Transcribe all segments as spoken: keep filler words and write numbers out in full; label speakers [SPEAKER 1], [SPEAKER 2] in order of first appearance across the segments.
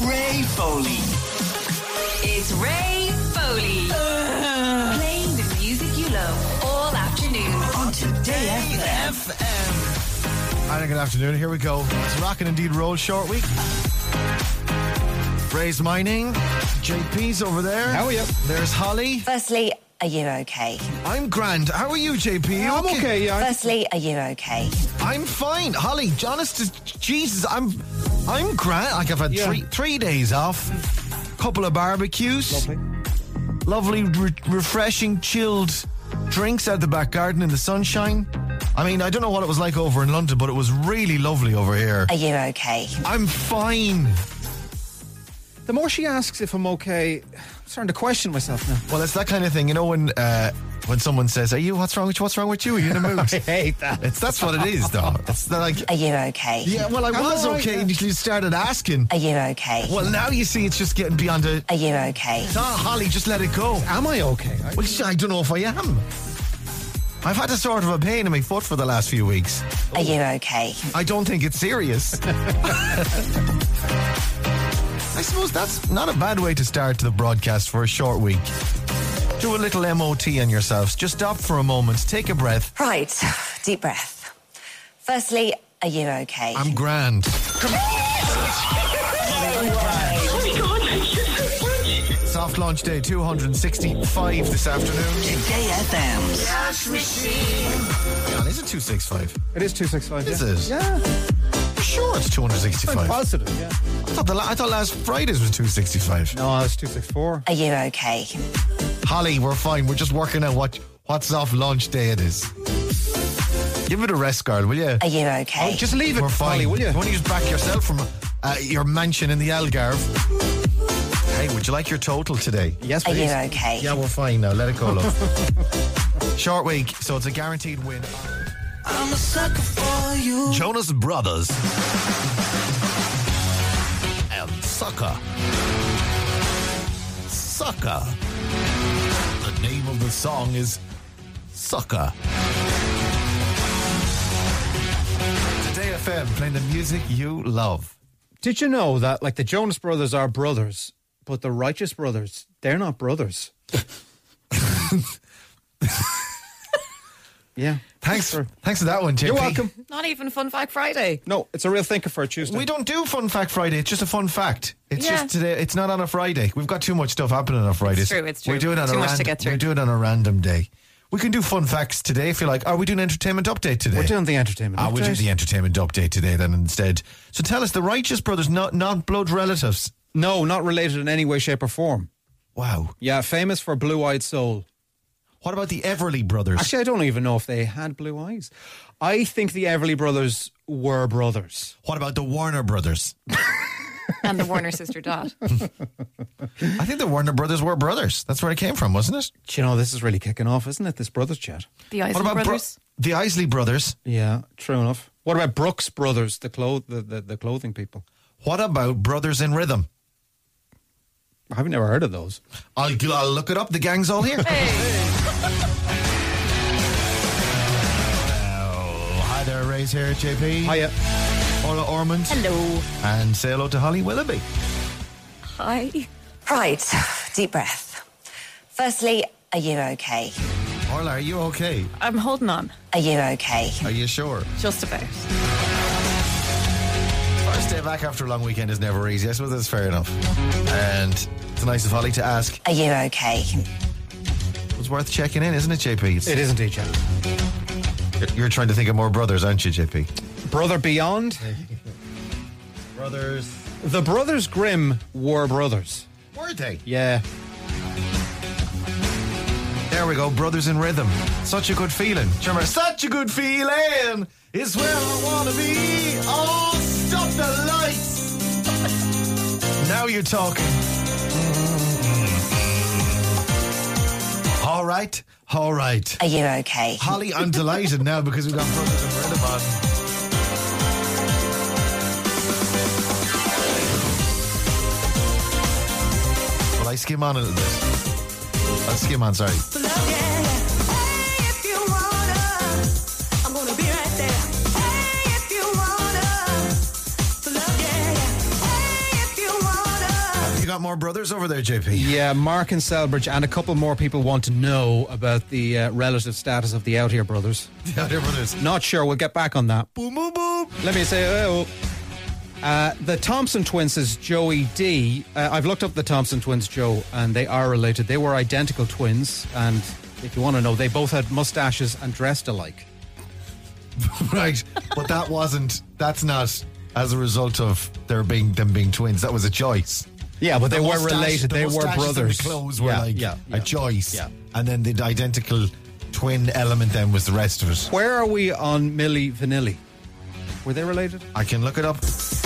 [SPEAKER 1] Ray Foley.
[SPEAKER 2] It's Ray Foley. Uh, Playing the music you love all afternoon
[SPEAKER 1] on Today F M.
[SPEAKER 3] Hi, good afternoon. Here we go. It's Rockin' Indeed Roll Short Week. Ray's mining. J P's over there.
[SPEAKER 4] How are you?
[SPEAKER 3] There's Holly.
[SPEAKER 5] Firstly, are you okay?
[SPEAKER 3] I'm grand. How are you, J P? You
[SPEAKER 4] I'm okay, okay yeah.
[SPEAKER 5] Firstly, are you okay?
[SPEAKER 3] I'm fine. Holly, honest as Jesus, I'm I'm grand. Like I've had
[SPEAKER 4] yeah.
[SPEAKER 3] three three days off. Couple of barbecues.
[SPEAKER 4] Lovely.
[SPEAKER 3] Lovely, re- refreshing, chilled drinks out the back garden in the sunshine. I mean, I don't know what it was like over in London, but it was really lovely over here.
[SPEAKER 5] Are you okay?
[SPEAKER 3] I'm fine.
[SPEAKER 4] The more she asks if I'm okay, I'm starting to question myself now.
[SPEAKER 3] Well, it's that kind of thing, you know, when uh, when someone says, "Are you? What's wrong with you? What's wrong with you? Are you in a mood?"
[SPEAKER 4] I hate that.
[SPEAKER 3] It's that's what it is, though. It's like,
[SPEAKER 5] are you okay?
[SPEAKER 3] Yeah, well, I
[SPEAKER 4] I'm
[SPEAKER 3] was
[SPEAKER 4] right,
[SPEAKER 3] okay
[SPEAKER 4] yeah.
[SPEAKER 3] until you started asking.
[SPEAKER 5] Are you okay?
[SPEAKER 3] Well, now you see, it's just getting beyond a.
[SPEAKER 5] Are you okay?
[SPEAKER 3] No, Holly, just let it go.
[SPEAKER 4] Am I okay? I,
[SPEAKER 3] Well, I don't know if I am. I've had a sort of a pain in my foot for the last few weeks.
[SPEAKER 5] Are you okay?
[SPEAKER 3] I don't think it's serious. I suppose that's not a bad way to start the broadcast for a short week. Do a little M O T on yourselves. Just stop for a moment, take a breath.
[SPEAKER 5] Right, deep breath. Firstly, are you okay?
[SPEAKER 3] I'm grand. Soft launch day two hundred sixty-five this afternoon.
[SPEAKER 1] Today F M's Cash Machine.
[SPEAKER 3] God, is it two sixty-five?
[SPEAKER 4] it is two sixty-five.
[SPEAKER 3] Is
[SPEAKER 4] yeah.
[SPEAKER 3] it?
[SPEAKER 4] Yeah.
[SPEAKER 3] You're sure it's two hundred sixty-five?
[SPEAKER 4] I'm positive, yeah.
[SPEAKER 3] I thought, the la- I thought last Friday's was two sixty-five.
[SPEAKER 4] No, it's two sixty-four.
[SPEAKER 5] Are you okay?
[SPEAKER 3] Holly, we're fine. We're just working out what, what soft launch day it is. Give it a rest, girl, will you?
[SPEAKER 5] Are you okay?
[SPEAKER 4] Oh, just leave it,
[SPEAKER 3] We're fine.
[SPEAKER 4] Holly, will you?
[SPEAKER 3] You want to just back yourself from uh, your mansion in the Algarve? Hey, would you like your total today?
[SPEAKER 4] Yes,
[SPEAKER 5] Are
[SPEAKER 4] please.
[SPEAKER 5] you okay?
[SPEAKER 3] Yeah, we're fine now. Let it go, love. Short week, so it's a guaranteed win.
[SPEAKER 1] I'm a sucker for you.
[SPEAKER 3] Jonas Brothers and Sucker. Sucker. The name of the song is Sucker. Today F M, playing the music you love.
[SPEAKER 4] Did you know that, like, the Jonas Brothers are brothers, but the Righteous Brothers, they're not brothers? Yeah.
[SPEAKER 3] Thanks
[SPEAKER 4] for
[SPEAKER 3] Thanks for that one, J P.
[SPEAKER 4] You're welcome.
[SPEAKER 2] Not even Fun Fact Friday.
[SPEAKER 4] No, it's a real thinker for a Tuesday.
[SPEAKER 3] We don't do Fun Fact Friday. It's just a fun fact. It's
[SPEAKER 2] Yeah.
[SPEAKER 3] just today. It's not on a Friday. We've got too much stuff happening on Fridays.
[SPEAKER 2] It's true, it's true.
[SPEAKER 3] We do it on
[SPEAKER 2] Too
[SPEAKER 3] a
[SPEAKER 2] much to
[SPEAKER 3] random,
[SPEAKER 2] get through.
[SPEAKER 3] We do it on a random day. We can do fun facts today if you like. Are we doing entertainment update today?
[SPEAKER 4] We're doing the entertainment
[SPEAKER 3] Ah,
[SPEAKER 4] update.
[SPEAKER 3] we'll do the entertainment update today then instead. So tell us, the Righteous Brothers, not not blood relatives.
[SPEAKER 4] No, not related in any way, shape or form.
[SPEAKER 3] Wow.
[SPEAKER 4] Yeah, famous for Blue-Eyed Soul.
[SPEAKER 3] What about the Everly Brothers?
[SPEAKER 4] Actually, I don't even know if they had blue eyes. I think the Everly Brothers were brothers.
[SPEAKER 3] What about the Warner Brothers?
[SPEAKER 2] And the Warner sister Dot.
[SPEAKER 3] I think the Warner Brothers were brothers. That's where it came from, wasn't it?
[SPEAKER 4] Do you know, this is really kicking off, isn't it? This brothers chat.
[SPEAKER 2] The Isley
[SPEAKER 3] What about Bro-
[SPEAKER 2] Brothers.
[SPEAKER 3] the Isley Brothers?
[SPEAKER 4] Yeah, true enough. What about Brooks Brothers, the clo- the, the, the clothing people?
[SPEAKER 3] What about Brothers in Rhythm?
[SPEAKER 4] I've never heard of those.
[SPEAKER 3] I'll, I'll look it up. The gang's all here. Oh, hi there, Ray's here, J P.
[SPEAKER 4] Hiya.
[SPEAKER 3] Orla Ormond.
[SPEAKER 2] Hello.
[SPEAKER 3] And say hello to Holly Willoughby.
[SPEAKER 2] Hi.
[SPEAKER 5] Right, deep breath. Firstly, are you okay?
[SPEAKER 3] Orla, are you okay?
[SPEAKER 2] I'm holding on.
[SPEAKER 5] Are you okay?
[SPEAKER 3] Are you sure?
[SPEAKER 2] Just about.
[SPEAKER 3] First day back after a long weekend is never easy. I suppose that's fair enough. And it's nice of Holly to ask.
[SPEAKER 5] Are you okay?
[SPEAKER 3] It was worth checking in, isn't it, J P? It's,
[SPEAKER 4] It is indeed, yeah.
[SPEAKER 3] You're trying to think of more brothers, aren't you, J P?
[SPEAKER 4] Brother Beyond.
[SPEAKER 3] Brothers.
[SPEAKER 4] The Brothers Grimm were brothers.
[SPEAKER 3] Were they?
[SPEAKER 4] Yeah.
[SPEAKER 3] There we go, Brothers in Rhythm. Such a good feeling. Do you remember? Such a good feeling is where I want to be. Oh, stop the lights. Now you're talking. All right, all right.
[SPEAKER 5] Are you okay?
[SPEAKER 3] Holly, I'm delighted now because we've got Brothers in Rhythm on. Will I skim on a little bit? I'll skim on, sorry. got more brothers over there, J P?
[SPEAKER 4] Yeah, Mark and Selbridge and a couple more people want to know about the uh, relative status of the Out Here brothers.
[SPEAKER 3] The Out Here brothers.
[SPEAKER 4] Not sure. We'll get back on that.
[SPEAKER 3] Boom, boom, boom.
[SPEAKER 4] Let me say, oh. Uh, the Thompson twins is Joey D. Uh, I've looked up the Thompson twins, Joe, and they are related. They were identical twins, and if you want to know, they both had mustaches and dressed alike.
[SPEAKER 3] Right, but that wasn't, that's not as a result of their being them being twins. That was a choice.
[SPEAKER 4] Yeah, but
[SPEAKER 3] The
[SPEAKER 4] they were
[SPEAKER 3] mustache-
[SPEAKER 4] related.
[SPEAKER 3] the
[SPEAKER 4] They were
[SPEAKER 3] mustaches and
[SPEAKER 4] brothers.
[SPEAKER 3] The clothes were
[SPEAKER 4] Yeah,
[SPEAKER 3] like
[SPEAKER 4] yeah, yeah.
[SPEAKER 3] a choice.
[SPEAKER 4] Yeah.
[SPEAKER 3] And then the identical twin element then was the rest of it.
[SPEAKER 4] Where are we on Milli Vanilli? Were they related?
[SPEAKER 3] I can look it up.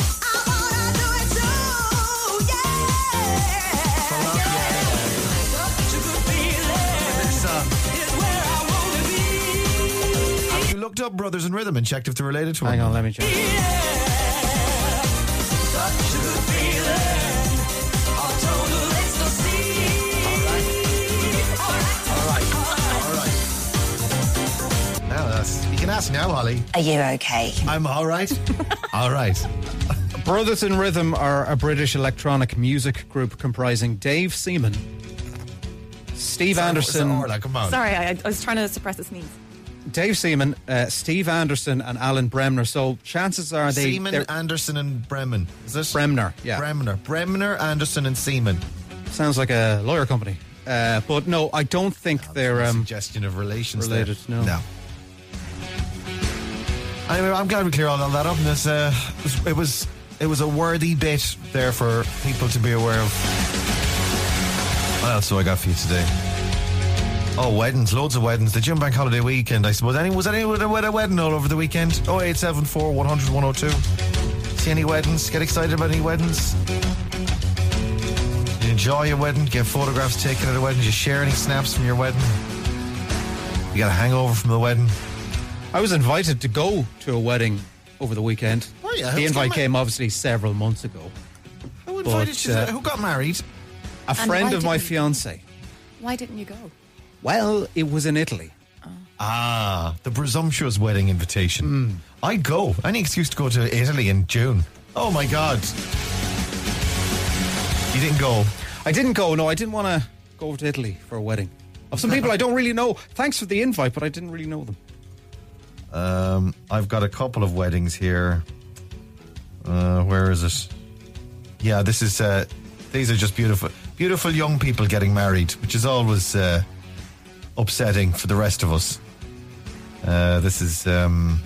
[SPEAKER 3] Have you looked up Brothers in Rhythm and checked if they're related to one?
[SPEAKER 4] Hang on, let me check.
[SPEAKER 3] Now that's, you can ask now, Holly.
[SPEAKER 5] Are you okay?
[SPEAKER 3] I'm all right. All right.
[SPEAKER 4] Brothers in Rhythm are a British electronic music group comprising Dave Seaman, Steve Anderson,
[SPEAKER 3] Orla, come on.
[SPEAKER 6] Sorry, I, I was trying to suppress a sneeze.
[SPEAKER 4] Dave Seaman, uh, Steve Anderson, and Alan Bremner. So chances are they
[SPEAKER 3] Seaman,
[SPEAKER 4] they're-
[SPEAKER 3] Anderson, and Bremen. Is this
[SPEAKER 4] Bremner, yeah.
[SPEAKER 3] Bremner, Bremner, Anderson, and Seaman.
[SPEAKER 4] Sounds like a lawyer company. Uh, but no, I don't think they're um,
[SPEAKER 3] suggestion of relations.
[SPEAKER 4] related,
[SPEAKER 3] there.
[SPEAKER 4] no.
[SPEAKER 3] no. Anyway, I'm glad we cleared all that up. And this, uh, it was, it was it was a worthy bit there for people to be aware of. What else do I got for you today? Oh, weddings, loads of weddings. The June Bank holiday weekend, I suppose. Any, was anyone at a wedding all over the weekend? oh eight seven four, one hundred, one oh two. See any weddings? Get excited about any weddings? Did you enjoy your wedding? Get photographs taken at a wedding? Did you share any snaps from your wedding? You got a hangover from the wedding?
[SPEAKER 4] I was invited to go to a wedding over the weekend.
[SPEAKER 3] Oh, yeah.
[SPEAKER 4] The
[SPEAKER 3] Who's
[SPEAKER 4] invite
[SPEAKER 3] got ma-
[SPEAKER 4] came obviously several months ago.
[SPEAKER 3] Who invited
[SPEAKER 4] But,
[SPEAKER 3] you? to-
[SPEAKER 4] uh,
[SPEAKER 3] Who got married?
[SPEAKER 4] A
[SPEAKER 6] And
[SPEAKER 4] friend
[SPEAKER 6] why
[SPEAKER 4] of my
[SPEAKER 6] didn't you-
[SPEAKER 4] fiance.
[SPEAKER 6] Why didn't you go?
[SPEAKER 4] Well, it was in Italy.
[SPEAKER 3] Ah, the presumptuous wedding invitation. I'd go. Any excuse to go to Italy in June. Oh, my God. You didn't go.
[SPEAKER 4] I didn't go. No, I didn't want to go over to Italy for a wedding of some people I don't really know. Thanks for the invite, but I didn't really know them.
[SPEAKER 3] Um, I've got a couple of weddings here. Uh, where is it? Yeah, this is. Uh, these are just beautiful, beautiful young people getting married, which is always uh, upsetting for the rest of us. Uh, this is um,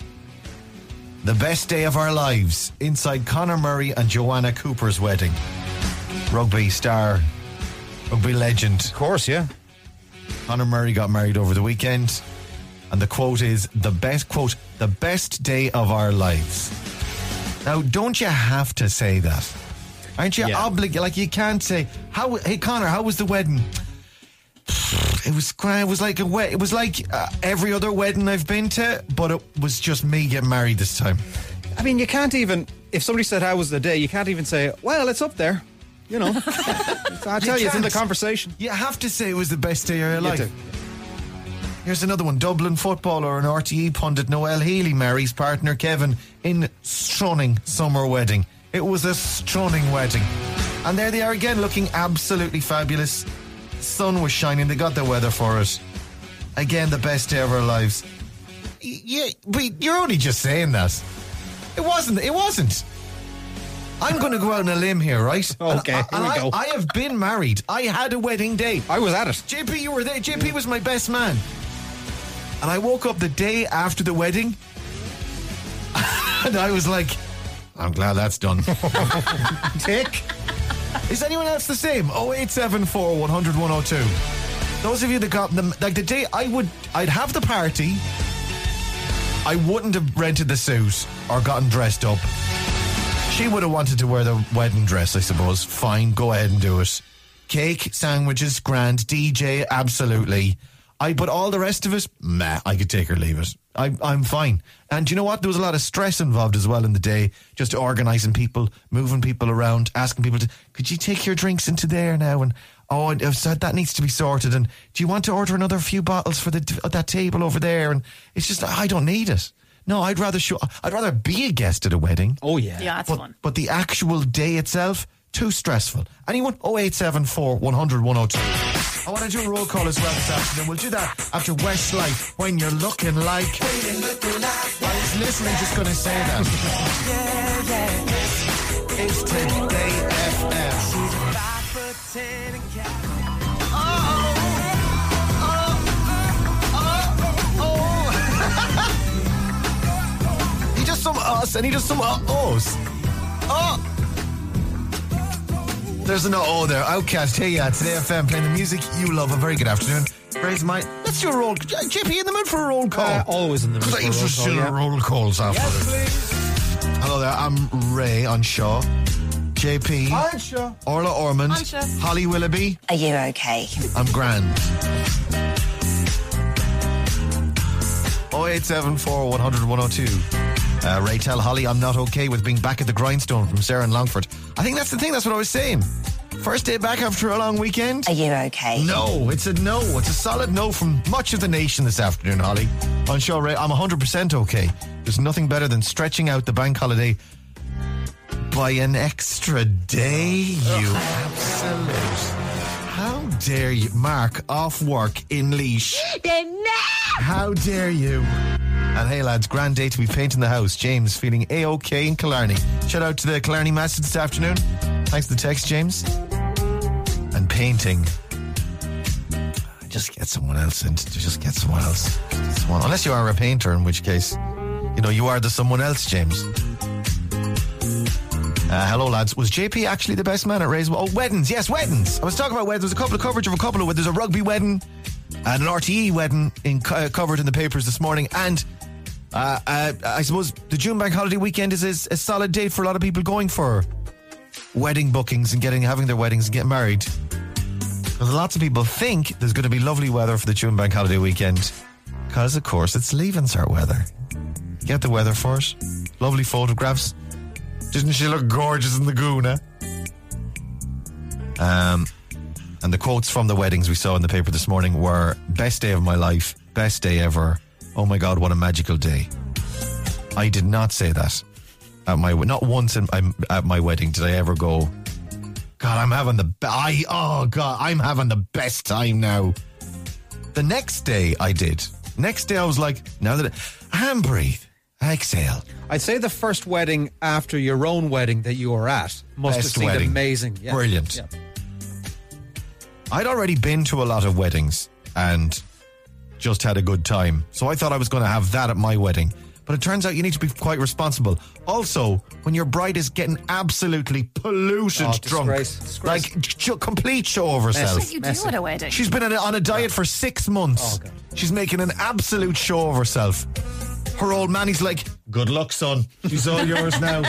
[SPEAKER 3] the best day of our lives inside Conor Murray and Joanna Cooper's wedding. Rugby star, rugby legend.
[SPEAKER 4] Of course, yeah.
[SPEAKER 3] Conor Murray got married over the weekend, and the quote is the best quote, the best day of our lives. Now, don't you have to say that? Aren't you
[SPEAKER 4] Yeah.
[SPEAKER 3] obligated? Like, you can't say, "How? Hey, Conor, how was the wedding?" It was grand. It was like a wed- It was like uh, every other wedding I've been to, but it was just me getting married this time.
[SPEAKER 4] I mean, you can't even, if somebody said, how was the day, you can't even say, well, it's up there. You know. I tell you, it's in the
[SPEAKER 3] can't.
[SPEAKER 4] conversation.
[SPEAKER 3] You have to say it was the best day of your
[SPEAKER 4] You
[SPEAKER 3] life.
[SPEAKER 4] do.
[SPEAKER 3] Here's another one. Dublin footballer and R T E pundit Noel Healy marries partner Kevin in stunning summer wedding. It was a stunning wedding. And there they are again, looking absolutely fabulous. The sun was shining. They got the weather for it. Again, the best day of our lives. Y- Yeah, but you're only just saying that. It wasn't. It wasn't. I'm going to go out on a limb here, right?
[SPEAKER 4] Okay,
[SPEAKER 3] And,
[SPEAKER 4] here
[SPEAKER 3] and
[SPEAKER 4] we
[SPEAKER 3] I,
[SPEAKER 4] go.
[SPEAKER 3] I have been married. I had a wedding day.
[SPEAKER 4] I was at it.
[SPEAKER 3] J P, you were there. J P was my best man. And I woke up the day after the wedding and I was like, I'm glad that's done. Tick. Is anyone else the same? oh eight seven four, one hundred, one oh two. Those of you that got them, like the day I would, I'd have the party. I wouldn't have rented the suit or gotten dressed up. She would have wanted to wear the wedding dress, I suppose. Fine, go ahead and do it. Cake, sandwiches, grand, D J, absolutely. I, but all the rest of it, meh, I could take or leave it. I, I'm fine. And do you know what? There was a lot of stress involved as well in the day, just organising people, moving people around, asking people to, could you take your drinks into there now? And, oh, and I've said that needs to be sorted. And do you want to order another few bottles for the that table over there? And it's just, I don't need it. No, I'd rather show, I'd rather be a guest at a wedding.
[SPEAKER 4] Oh, yeah.
[SPEAKER 6] Yeah, that's
[SPEAKER 3] But,
[SPEAKER 6] fun.
[SPEAKER 3] but the actual day itself, Too stressful. Anyone? oh eight seven four, one hundred, one oh two. I want to do a roll call as well this afternoon. We'll do that after Westlife, When You're Looking Like. I was literally just going to say that. Yeah, yeah. It's Today F M. She's a five foot ten and cat. Oh, oh, oh, oh. He does some us and he does some uh-ohs. Oh. There's an oh there. Outcast, hey, yeah, Today F M, playing the music you love. A very good afternoon. Raise my. Let's do a roll. J P, in the mood for a roll call?
[SPEAKER 4] Uh, always in the mood for a roll call.
[SPEAKER 3] Because I used to do roll calls after
[SPEAKER 4] yes,
[SPEAKER 3] this. Please. Hello there, I'm Ray on Shaw. J P.
[SPEAKER 4] On Shaw.
[SPEAKER 3] Orla Ormond.
[SPEAKER 6] On Shaw.
[SPEAKER 3] Holly Willoughby.
[SPEAKER 5] Are you okay?
[SPEAKER 3] I'm grand. oh eight seven four, one hundred, one oh two. Uh, Ray, tell Holly I'm not okay with being back at the grindstone from Sarah in Longford. I think that's the thing, that's what I was saying. First day back after a long weekend.
[SPEAKER 5] Are you okay?
[SPEAKER 3] No, it's a no. It's a solid no from much of the nation this afternoon, Holly. On Show Ray, I'm one hundred percent okay. There's nothing better than stretching out the bank holiday by an extra day, you absolute. How dare you, Mark, off work in Laois. How dare you? And hey lads, grand day to be painting the house. James feeling A-OK in Killarney. Shout out to the Killarney Masters this afternoon. Thanks for the text, James. And painting. Just get someone else in. Just get someone else. Someone. Unless you are a painter, in which case, you know, you are the someone else, James. Uh, hello lads. Was J P actually the best man at Ray's? Oh, weddings. Yes, weddings. I was talking about weddings. There's a couple of coverage of a couple of weddings. There's a rugby wedding and an R T E wedding in, uh, covered in the papers this morning. And uh, uh, I suppose the June bank holiday weekend is a, a solid date for a lot of people going for wedding bookings and getting having their weddings and getting married. Because lots of people think there's going to be lovely weather for the June bank holiday weekend. Because, of course, it's leaving cert weather. Get the weather for it. Lovely photographs. Didn't she look gorgeous in the goon, eh? Um, and the quotes from the weddings we saw in the paper this morning were, best day of my life, best day ever. Oh my God, what a magical day. I did not say that. At my not once in, I'm, at my wedding did I ever go, God, I'm having the be- I oh God, I'm having the best time now. The next day I did. Next day I was like, now that I, and breathe, exhale.
[SPEAKER 4] I'd say the first wedding after your own wedding that you were at must
[SPEAKER 3] Best
[SPEAKER 4] have seemed
[SPEAKER 3] wedding.
[SPEAKER 4] amazing. Yeah.
[SPEAKER 3] Brilliant.
[SPEAKER 4] Yeah.
[SPEAKER 3] I'd already been to a lot of weddings and just had a good time. So I thought I was going to have that at my wedding. But it turns out you need to be quite responsible. Also, when your bride is getting absolutely polluted
[SPEAKER 4] Oh,
[SPEAKER 3] drunk,
[SPEAKER 4] disgrace, disgrace.
[SPEAKER 3] like ch- complete show of herself.
[SPEAKER 6] What do you
[SPEAKER 4] Messy.
[SPEAKER 6] do at a wedding?
[SPEAKER 3] She's been on a, on a diet for six months.
[SPEAKER 4] Oh, God.
[SPEAKER 3] She's making an absolute show of herself. Her old man, he's like, good luck, son. She's all yours now.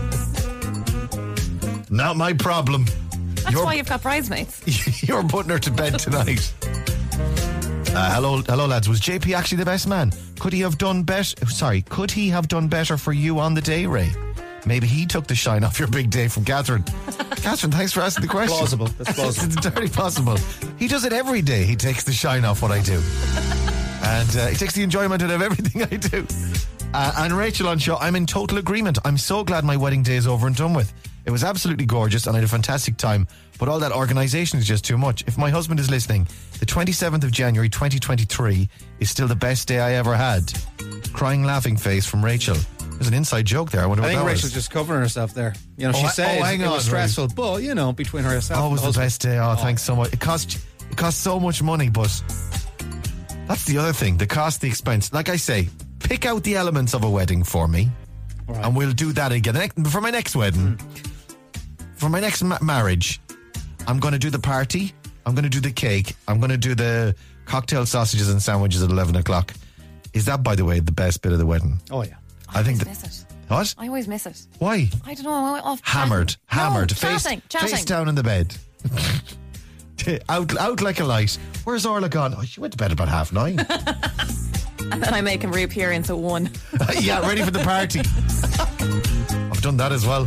[SPEAKER 3] Not my problem.
[SPEAKER 6] That's
[SPEAKER 3] You're-
[SPEAKER 6] why you've got bridesmaids.
[SPEAKER 3] You're putting her to bed tonight. Uh, hello, hello, lads. Was J P actually the best man? Could he have done better? Sorry, could he have done better for you on the day, Ray? Maybe he took the shine off your big day from Catherine. Catherine, thanks for asking the question.
[SPEAKER 4] Plausible. That's plausible.
[SPEAKER 3] It's entirely possible. He does it every day. He takes the shine off what I do, and uh, he takes the enjoyment out of everything I do. Uh, and Rachel on show, I'm in total agreement. I'm so glad my wedding day is over and done with. It was absolutely gorgeous and I had a fantastic time, but all that organisation is just too much. If my husband is listening, the twenty-seventh of January twenty twenty-three is still the best day I ever had. Crying laughing face from Rachel. There's an inside joke there. I wonder
[SPEAKER 4] I
[SPEAKER 3] what
[SPEAKER 4] think
[SPEAKER 3] that
[SPEAKER 4] Rachel's
[SPEAKER 3] was.
[SPEAKER 4] just covering herself there. You know,
[SPEAKER 3] Oh,
[SPEAKER 4] she
[SPEAKER 3] I-
[SPEAKER 4] says
[SPEAKER 3] oh, hang
[SPEAKER 4] it
[SPEAKER 3] on,
[SPEAKER 4] was stressful, but, you know, between herself
[SPEAKER 3] Oh, it
[SPEAKER 4] and
[SPEAKER 3] was
[SPEAKER 4] the
[SPEAKER 3] the
[SPEAKER 4] husband.
[SPEAKER 3] best day. Oh, thanks so much. It cost, it cost so much money, but that's the other thing. The cost, the expense. Like I say, pick out the elements of a wedding for me,
[SPEAKER 4] Right.
[SPEAKER 3] and we'll do that again. The next, for my next wedding, for my next ma- marriage, I'm going to do the party. I'm going to do the cake. I'm going to do the cocktail sausages and sandwiches at eleven o'clock. Is that, by the way, the best bit of the wedding?
[SPEAKER 4] Oh, yeah.
[SPEAKER 3] I think
[SPEAKER 6] I
[SPEAKER 3] that.
[SPEAKER 6] miss it.
[SPEAKER 3] What?
[SPEAKER 6] I always miss it.
[SPEAKER 3] Why?
[SPEAKER 6] I don't know. I'm off
[SPEAKER 3] Hammered,
[SPEAKER 6] chatting.
[SPEAKER 3] hammered,
[SPEAKER 6] No,
[SPEAKER 3] face,
[SPEAKER 6] chatting, chatting.
[SPEAKER 3] face down in the bed. out, out like a light. Where's Orla gone? Oh, she went to bed about half nine.
[SPEAKER 6] And then I make him reappearance at one.
[SPEAKER 3] Yeah, ready for the party. I've done that as well.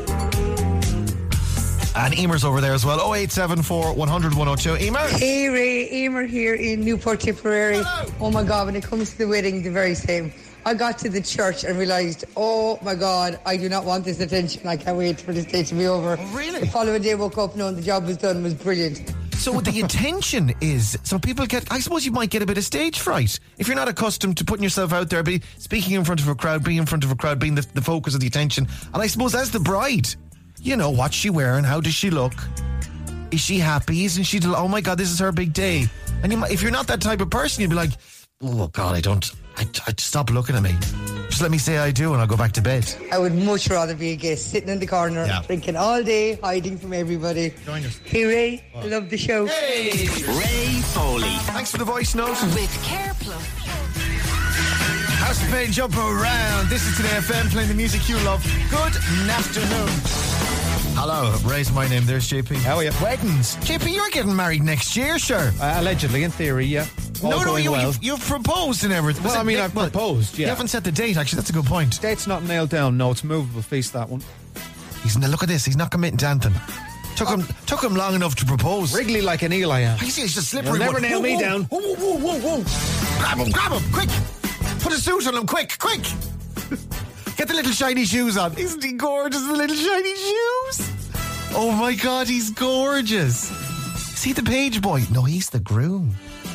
[SPEAKER 3] And Emer's over there as well. oh eight seven four, one hundred, one oh two. Emer?
[SPEAKER 7] Hey Ray, Emer here in Newport Tipperary.
[SPEAKER 3] Hello.
[SPEAKER 7] Oh my God, when it comes to the wedding, the very same. I got to the church and realised, oh my God, I do not want this attention. I can't wait for this day to be over.
[SPEAKER 3] Oh, really?
[SPEAKER 7] The following day, woke up knowing the job was done was brilliant.
[SPEAKER 3] So the intention is, so people get, I suppose you might get a bit of stage fright. If you're not accustomed to putting yourself out there, be speaking in front of a crowd, being in front of a crowd, being the, the focus of the attention. And I suppose as the bride, you know, what's she wearing? How does she look? Is she happy? Isn't she, del- oh my God, this is her big day. And you might, if you're not that type of person, you'd be like, oh God, I don't, I, I stop looking at me. Just let me say I do and I'll go back to bed.
[SPEAKER 7] I would much rather be a guest sitting in the corner,
[SPEAKER 3] Yeah.
[SPEAKER 7] drinking all day, hiding from everybody.
[SPEAKER 3] Join us.
[SPEAKER 7] Hey Ray, I love the show.
[SPEAKER 3] Hey!
[SPEAKER 8] Ray Foley.
[SPEAKER 3] Thanks for the voice note.
[SPEAKER 2] With Care Plus.
[SPEAKER 3] House of Pain, jump around. This is Today F M, playing the music you love. Good afternoon. Hello, Ray's my name. There's J P.
[SPEAKER 4] How are you?
[SPEAKER 3] Weddings. J P, you're getting married next year, sure.
[SPEAKER 4] Uh, allegedly, in theory, yeah. All
[SPEAKER 3] no, no,
[SPEAKER 4] going
[SPEAKER 3] you,
[SPEAKER 4] well.
[SPEAKER 3] you've, you've proposed and everything.
[SPEAKER 4] Well,
[SPEAKER 3] Was
[SPEAKER 4] I
[SPEAKER 3] it
[SPEAKER 4] mean,
[SPEAKER 3] ne-
[SPEAKER 4] I've
[SPEAKER 3] well,
[SPEAKER 4] proposed, yeah.
[SPEAKER 3] You haven't set the date, actually. That's a good point.
[SPEAKER 4] Date's not nailed down. No, it's a movable feast, that one.
[SPEAKER 3] He's Look at this. He's not committing to anything. Took him took him long enough to propose.
[SPEAKER 4] Wriggly like an eel I am.
[SPEAKER 3] He's just a slippery
[SPEAKER 4] You'll never
[SPEAKER 3] one.
[SPEAKER 4] nail
[SPEAKER 3] Whoa,
[SPEAKER 4] me
[SPEAKER 3] whoa,
[SPEAKER 4] down.
[SPEAKER 3] Whoa, whoa, whoa, whoa, whoa. Grab him, grab him, quick. Put a suit on him, quick, quick. Get the little shiny shoes on. Isn't he gorgeous, the little shiny shoes? Oh my God, he's gorgeous. Is he the page boy? No, he's the groom.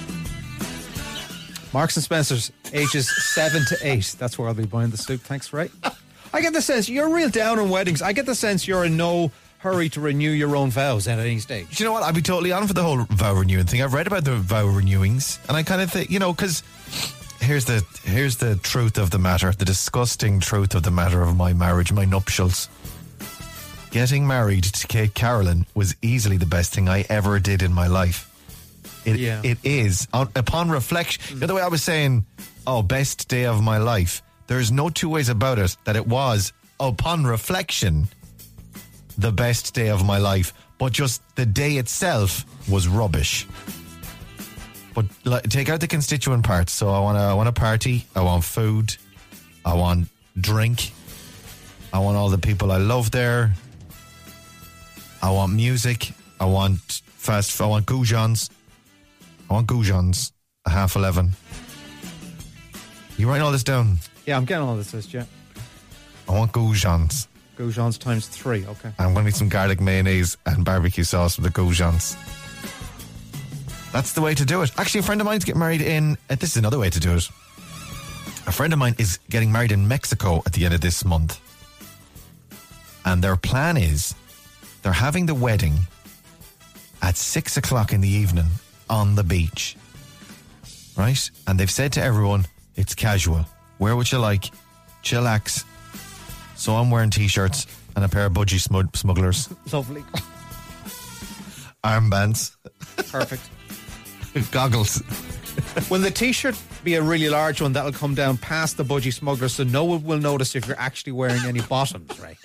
[SPEAKER 4] Marks and Spencer's, ages seven to eight. That's where I'll be buying the suit. Thanks, Ray. I get the sense you're real down on weddings. I get the sense you're in no hurry to renew your own vows at any stage.
[SPEAKER 3] Do you know what? I'll be totally on for the whole vow renewing thing. I've read about the vow renewings, and I kind of think, you know, because here's the here's the truth of the matter, the disgusting truth of the matter of my marriage, my nuptials. Getting married to Kate Carolyn was easily the best thing I ever did in my life. It,
[SPEAKER 4] Yeah.
[SPEAKER 3] it is. On, upon reflection, the other way I was saying, oh, best day of my life. There's no two ways about it that it was, upon reflection, the best day of my life. But just the day itself was rubbish. But like, take out the constituent parts. So I want to, I want a party. I want food. I want drink. I want all the people I love there. I want music. I want fast. I want goujons. I want goujons. A half eleven. You writing all this down?
[SPEAKER 4] Yeah, I'm getting all this list, yeah.
[SPEAKER 3] I want goujons.
[SPEAKER 4] Goujons times three, okay.
[SPEAKER 3] I'm going to need some garlic mayonnaise and barbecue sauce with the goujons. That's the way to do it. Actually, a friend of mine's getting married in... Uh, this is another way to do it. A friend of mine is getting married in Mexico at the end of this month. And their plan is they're having the wedding at six o'clock in the evening on the beach. Right? And they've said to everyone, it's casual. Wear what you like. Chillax. So I'm wearing t-shirts and a pair of budgie smug- smugglers.
[SPEAKER 4] Lovely.
[SPEAKER 3] Armbands.
[SPEAKER 4] Perfect.
[SPEAKER 3] Goggles.
[SPEAKER 4] Will the t-shirt be a really large one that'll come down past the budgie smuggler so no one will notice if you're actually wearing any bottoms, right?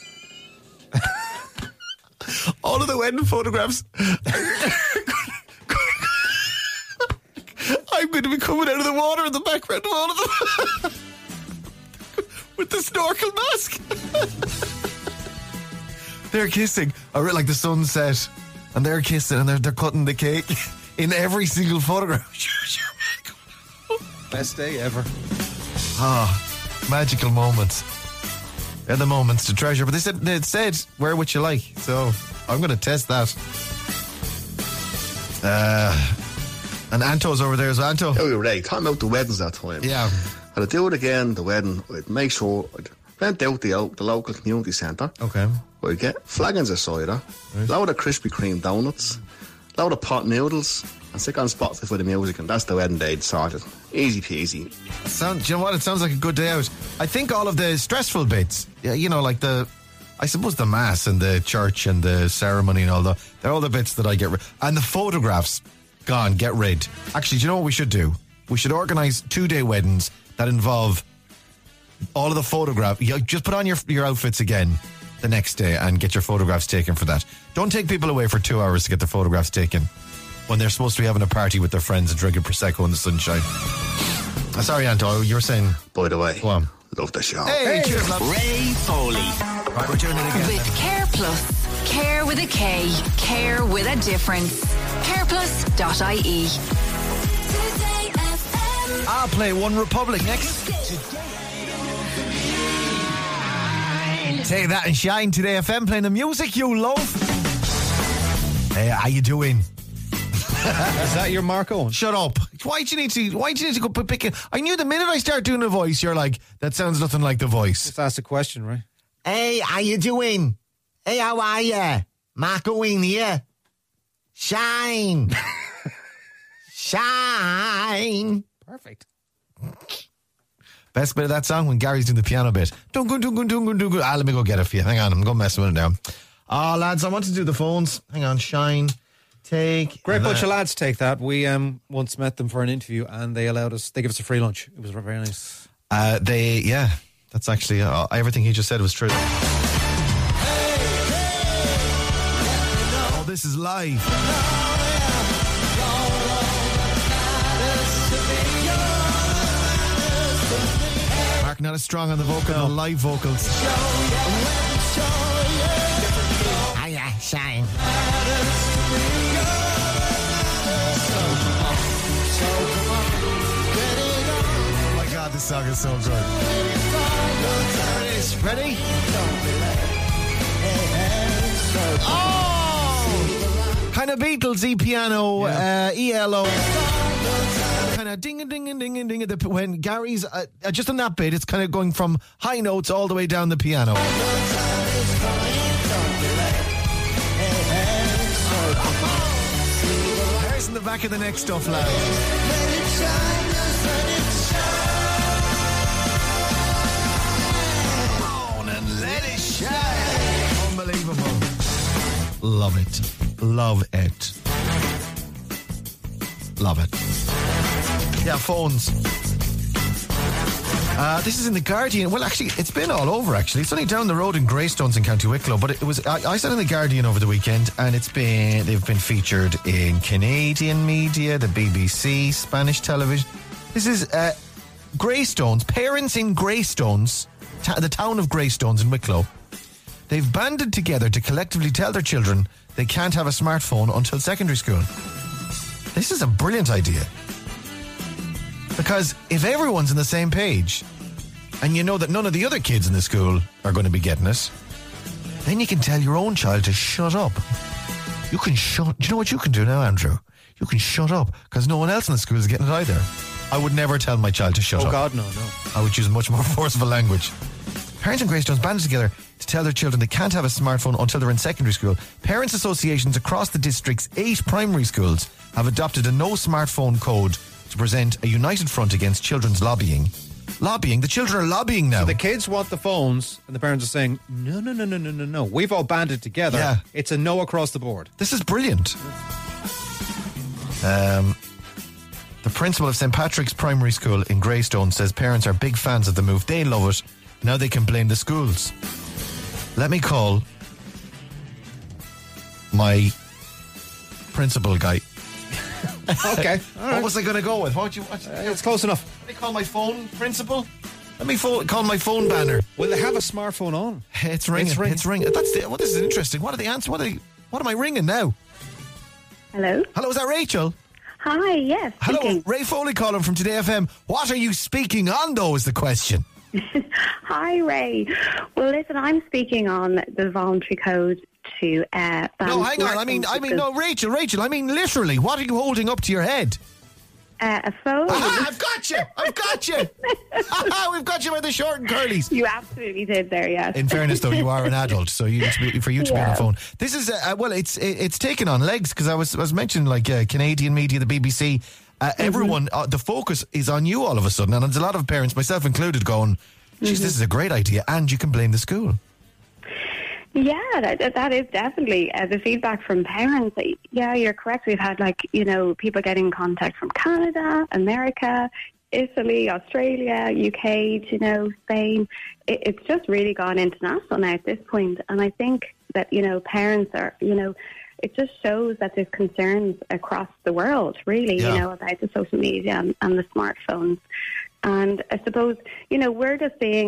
[SPEAKER 3] All of the wedding photographs. I'm going to be coming out of the water in the background of all of them. With the snorkel mask. They're kissing. I really like the sunset. And they're kissing and they're, they're cutting the cake in every single photograph.
[SPEAKER 4] Best day ever.
[SPEAKER 3] Ah, magical moments. They're the moments to treasure. But they said, they said wear what you like. So I'm going to test that. Uh, and Anto's over there as well. Anto.
[SPEAKER 9] Oh, you're right. Talking about the weddings that time.
[SPEAKER 3] Yeah.
[SPEAKER 9] I'd do it again, the wedding. I'd make sure I'd rent out the, out the local community centre.
[SPEAKER 3] Okay.
[SPEAKER 9] I'd get flagons of cider, right. Load of Krispy Kreme donuts, load of pot noodles, and stick on spots for the music, and that's the wedding day sorted. Easy peasy.
[SPEAKER 3] Sound, do you know what? It sounds like a good day out. I think all of the stressful bits, yeah, you know, like the, I suppose the mass and the church and the ceremony and all that, they're all the bits that I get rid. And the photographs, gone, get rid. Actually, do you know what we should do? We should organise two-day weddings that involve all of the photographs. You just put on your your outfits again the next day and get your photographs taken for that. Don't take people away for two hours to get their photographs taken when they're supposed to be having a party with their friends and drinking Prosecco in the sunshine. Uh, sorry, Anto, you were saying...
[SPEAKER 9] By the way,
[SPEAKER 3] go on.
[SPEAKER 9] Love the show.
[SPEAKER 3] Hey, hey. Cheers, love.
[SPEAKER 8] Ray Foley.
[SPEAKER 3] Right, we're tuning in again.
[SPEAKER 2] With Care Plus. Care with a K. Care with a difference. care plus dot I E.
[SPEAKER 1] Today F M.
[SPEAKER 3] I'll play One Republic next. Take that and shine today, F M, playing the music you love. Hey, how you doing?
[SPEAKER 4] Is that your Marco?
[SPEAKER 3] Shut up. Why do you need to why do you need to go pick it? I knew the minute I start doing a voice, you're like, that sounds nothing like the voice.
[SPEAKER 4] Just ask a question, right?
[SPEAKER 3] Hey, how you doing? Hey, how are you? Marco in here. Shine. Shine.
[SPEAKER 4] Perfect.
[SPEAKER 3] Best bit of that song when Gary's doing the piano bit. Dungun, dungun, dungun, dungun. Ah, let me go get it for you. Hang on, I'm going to mess with it now. Ah, oh, lads, I want to do the phones. Hang on, Shine. Take
[SPEAKER 4] Great
[SPEAKER 3] that.
[SPEAKER 4] bunch of lads take that. We um, once met them for an interview and they allowed us, they gave us a free lunch. It was very nice.
[SPEAKER 3] Uh, they, yeah, that's actually, uh, everything he just said was true. Oh, this is live. Mark, not as strong on the vocal, no. The live vocals. Hiya, Shine. Oh my God, this song is so good. There it is. Ready? Oh! Kind of Beatles-y piano, yeah. uh, E L O. Kind of ding a ding a ding a ding a ding. When Gary's uh, just on that bit, it's kind of going from high notes all the way down the piano. There's in the back of the next stuff, lads. On and let it shine. Unbelievable. Love it. Love it. Love it. Yeah, phones. Uh, this is in the Guardian. Well, actually, it's been all over, actually. It's only down the road in Greystones in County Wicklow, but it was, I, I said in the Guardian over the weekend, and it's been, they've been featured in Canadian media, the B B C, Spanish television. This is uh, Greystones, parents in Greystones, ta- the town of Greystones in Wicklow. They've banded together to collectively tell their children they can't have a smartphone until secondary school. This is a brilliant idea. Because if everyone's on the same page, and you know that none of the other kids in the school are going to be getting it, then you can tell your own child to shut up. You can shut... Do you know what you can do now, Andrew? You can shut up, because no one else in the school is getting it either. I would never tell my child to shut
[SPEAKER 4] oh,
[SPEAKER 3] up.
[SPEAKER 4] Oh, God, no, no.
[SPEAKER 3] I would use much more forceful language. Parents in Greystones banded together to tell their children they can't have a smartphone until they're in secondary school. Parents' associations across the district's eight primary schools have adopted a no smartphone code to present a united front against children's lobbying. Lobbying? The children are lobbying now.
[SPEAKER 4] So the kids want the phones, and the parents are saying, no, no, no, no, no, no, no. We've all banded together.
[SPEAKER 3] Yeah.
[SPEAKER 4] It's a no across the board.
[SPEAKER 3] This is brilliant. Um, the principal of Saint Patrick's Primary School in Greystone says parents are big fans of the move. They love it. Now they can blame the schools. Let me call my principal guy.
[SPEAKER 4] Okay. All right.
[SPEAKER 3] What was I going to go with? What you? What,
[SPEAKER 4] uh, it's close enough.
[SPEAKER 3] Let me call my phone principal. Let me phone, call my phone banner.
[SPEAKER 4] Will they have a smartphone on?
[SPEAKER 3] It's ringing. It's ringing. It's ringing. That's the, well, this is interesting. What are the answers? What are they, What am I ringing now?
[SPEAKER 10] Hello.
[SPEAKER 3] Hello. Is that Rachel?
[SPEAKER 10] Hi. Yes.
[SPEAKER 3] Hello.
[SPEAKER 10] Speaking.
[SPEAKER 3] Ray Foley calling from Today F M. What are you speaking on, though? Is the question.
[SPEAKER 10] Hi, Ray. Well, listen, I'm speaking on the voluntary code to uh, ban
[SPEAKER 3] No, hang on. I mean, I mean, no, Rachel, Rachel. I mean, literally. What are you holding up to your head?
[SPEAKER 10] Uh, a phone.
[SPEAKER 3] Aha, I've got you. I've got you. Aha, we've got you by the short and curlies.
[SPEAKER 10] You absolutely did there, yes.
[SPEAKER 3] In fairness, though, you are an adult, so you to be, for you to
[SPEAKER 10] yeah.
[SPEAKER 3] be on the phone. This is uh, well, it's it, it's taken on legs because I was I was mentioning like uh, Canadian media, the B B C. Uh, mm-hmm. Everyone, uh, the focus is on you all of a sudden, and there's a lot of parents, myself included, going, "Geez, mm-hmm. this is a great idea," and you can blame the school.
[SPEAKER 10] Yeah, that, that is definitely uh, the feedback from parents. Yeah, you're correct. We've had, like, you know, people getting in contact from Canada, America, Italy, Australia, U K, you know, Spain. It, it's just really gone international now at this point. And I think that, you know, parents are, you know, it just shows that there's concerns across the world, really, yeah. you know, about the social media and, and the smartphones. And I suppose, you know, we're just seeing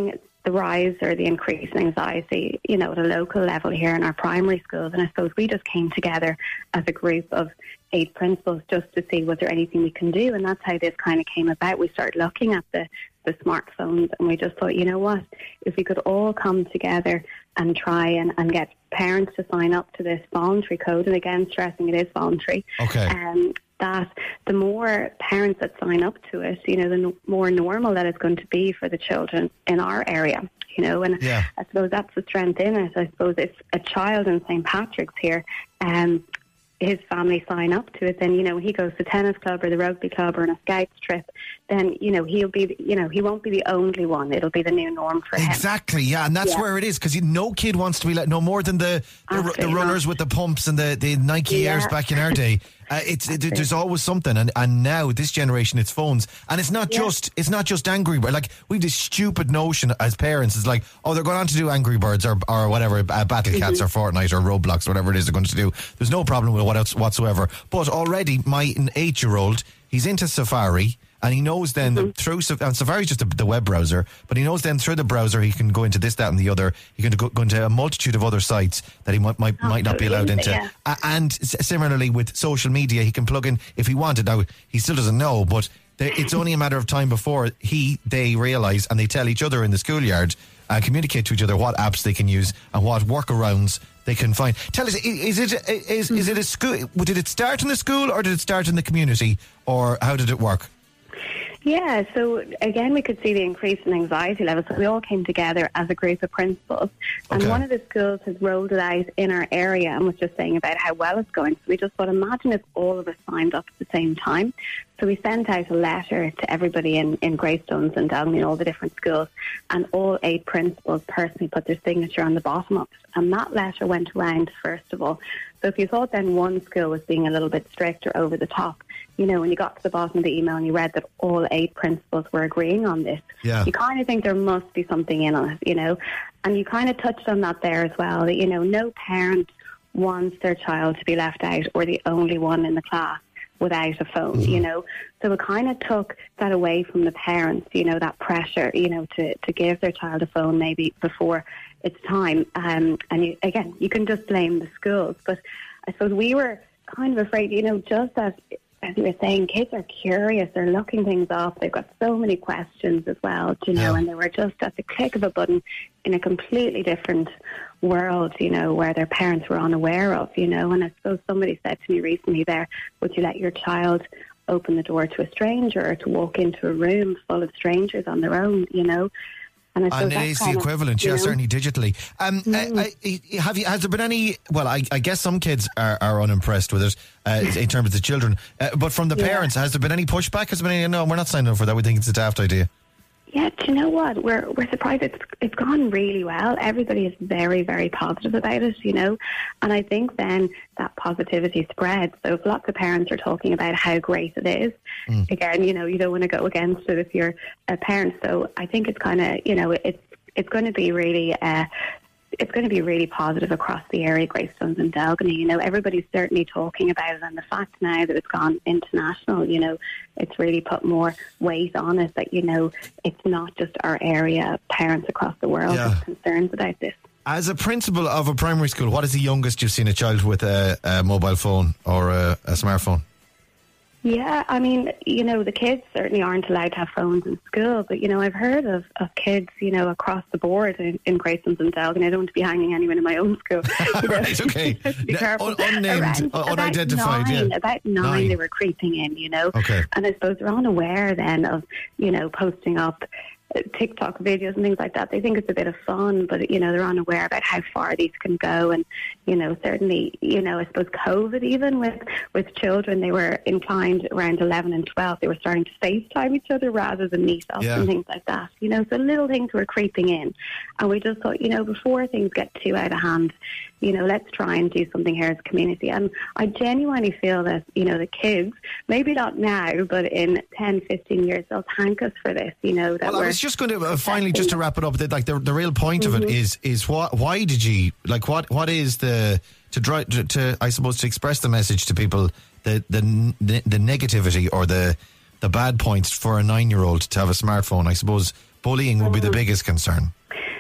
[SPEAKER 10] the rise or the increase in anxiety, you know, at a local level here in our primary schools. And I suppose we just came together as a group of eight principals just to see was there anything we can do. And that's how this kind of came about. We started looking at the, the smartphones and we just thought, you know what, if we could all come together and try and, and get parents to sign up to this voluntary code, and again, stressing it is voluntary.
[SPEAKER 3] Okay.
[SPEAKER 10] Um, that the more parents that sign up to it, you know, the no- more normal that it's going to be for the children in our area, you know, and
[SPEAKER 3] Yeah.
[SPEAKER 10] I suppose that's the strength in it. I suppose if a child in Saint Patrick's here, um, his family sign up to it, then, you know, he goes to tennis club or the rugby club or on a scouts trip, then, you know, he'll be, you know, he won't be the only one. It'll be the new norm for him.
[SPEAKER 3] Exactly, yeah, and that's
[SPEAKER 10] Yeah.
[SPEAKER 3] where it is, because no kid wants to be like, no more than the the,
[SPEAKER 10] Absolutely
[SPEAKER 3] the runners
[SPEAKER 10] not.
[SPEAKER 3] with the pumps and the, the Nike
[SPEAKER 10] Yeah.
[SPEAKER 3] Airs back in our day. Uh, it's it, there's always something, and, and now this generation, it's phones, and it's not
[SPEAKER 10] Yeah.
[SPEAKER 3] just it's not just Angry Birds. Like we've this stupid notion as parents, it's like, oh, they're going on to do Angry Birds or or whatever, uh, Battle Cats
[SPEAKER 10] Mm-hmm.
[SPEAKER 3] or Fortnite or Roblox, whatever it is they're going to do. There's no problem with what else whatsoever. But already, my eight year old, he's into Safari. And he knows then
[SPEAKER 10] Mm-hmm.
[SPEAKER 3] that through Saf- and Safari's just a, the web browser, but he knows then through the browser he can go into this, that, and the other. He can go, go into a multitude of other sites that he might might, might not be allowed into.
[SPEAKER 10] Yeah.
[SPEAKER 3] A- and s- similarly with social media, he can plug in if he wanted. Now he still doesn't know, but they, it's only a matter of time before he they realise and they tell each other in the schoolyard and communicate to each other what apps they can use and what workarounds they can find. Tell us, i- is it is is it a school? Did it start in the school or did it start in the community, or how did it work?
[SPEAKER 10] Yeah, so again, we could see the increase in anxiety levels. So we all came together as a group of principals. And
[SPEAKER 3] Okay.
[SPEAKER 10] one of the schools has rolled it out in our area and was just saying about how well it's going. So we just thought, imagine if all of us signed up at the same time. So we sent out a letter to everybody in, in Greystones and Dalgony and all the different schools. And all eight principals personally put their signature on the bottom of it. And that letter went around, first of all. So if you thought then one school was being a little bit strict or over the top, you know, when you got to the bottom of the email and you read that all eight principals were agreeing on this,
[SPEAKER 3] Yeah.
[SPEAKER 10] you kind of think there must be something in on it, you know. And you kind of touched on that there as well, that, you know, no parent wants their child to be left out or the only one in the class without a phone,
[SPEAKER 3] Mm-hmm.
[SPEAKER 10] you know. So it kind of took that away from the parents, you know, that pressure, you know, to, to give their child a phone maybe before it's time. Um, and you, again, you can just blame the schools. But I suppose we were kind of afraid, you know, just as, as you were saying, kids are curious, they're looking things up, they've got so many questions as well, you know,
[SPEAKER 3] Yeah.
[SPEAKER 10] and they were just at the click of a button in a completely different world, you know, where their parents were unaware of, you know. And I suppose somebody said to me recently there, would you let your child open the door to a stranger or to walk into a room full of strangers on their own, you know? And, I
[SPEAKER 3] And
[SPEAKER 10] suppose
[SPEAKER 3] it
[SPEAKER 10] that's
[SPEAKER 3] is the
[SPEAKER 10] kind of,
[SPEAKER 3] equivalent,
[SPEAKER 10] you
[SPEAKER 3] yeah,
[SPEAKER 10] know,
[SPEAKER 3] certainly digitally. Um,
[SPEAKER 10] Mm.
[SPEAKER 3] I, I, have you? Has there been any? Well, I, I guess some kids are, are unimpressed with it uh, in terms of the children, uh, but from the
[SPEAKER 10] Yeah.
[SPEAKER 3] parents, has there been any pushback? Has there been any? No, we're not signing up for that. We think it's a daft idea.
[SPEAKER 10] Yeah, do you know what? We're we're surprised. It's it's gone really well. Everybody is very, very positive about it, you know. And I think then that positivity spreads. So if lots of parents are talking about how great it is,
[SPEAKER 3] Mm.
[SPEAKER 10] again, you know, you don't want to go against it if you're a parent. So I think it's kind of, you know, it's it's going to be really. Uh, It's going to be really positive across the area, Greystones and Dalgony. You know, everybody's certainly talking about it, and the fact now that it's gone international, you know, it's really put more weight on it that, you know, it's not just our area, parents across the world
[SPEAKER 3] Yeah.
[SPEAKER 10] have concerns about this.
[SPEAKER 3] As a principal of a primary school, what is the youngest you've seen a child with a, a mobile phone or a, a smartphone?
[SPEAKER 10] Yeah, I mean, you know, the kids certainly aren't allowed to have phones in school, but, you know, I've heard of, of kids, you know, across the board in, in Greystones and Dalgony. I don't want to be hanging anyone in my own school. You know.
[SPEAKER 3] Right, okay.
[SPEAKER 10] Be
[SPEAKER 3] No,
[SPEAKER 10] careful.
[SPEAKER 3] un- unnamed,
[SPEAKER 10] Around
[SPEAKER 3] uh,
[SPEAKER 10] about
[SPEAKER 3] unidentified,
[SPEAKER 10] nine,
[SPEAKER 3] yeah.
[SPEAKER 10] About nine,
[SPEAKER 3] Nine.
[SPEAKER 10] they were creeping in, you know.
[SPEAKER 3] Okay.
[SPEAKER 10] And I suppose they're unaware then of, you know, posting up uh, TikTok videos and things like that. They think it's a bit of fun, but, you know, they're unaware about how far these can go. And, you know, certainly, you know, I suppose COVID even with, with children, they were inclined around eleven and twelve. They were starting to FaceTime each other rather than meet up
[SPEAKER 3] Yeah.
[SPEAKER 10] and things like that. You know, so little things were creeping in. And we just thought, you know, before things get too out of hand, you know, let's try and do something here as a community. And I genuinely feel that, you know, the kids, maybe not now, but in ten, fifteen years, they'll thank us for this, you know. That
[SPEAKER 3] Well, I
[SPEAKER 10] we're
[SPEAKER 3] was just going to uh, finally, just to wrap it up, that like the, the real point of it
[SPEAKER 10] Mm-hmm.
[SPEAKER 3] is is what why did you like what what is the to try to, to I suppose to express the message to people, the the the, the negativity or the the bad points for a nine year old to have a smartphone. I suppose bullying would be the biggest concern.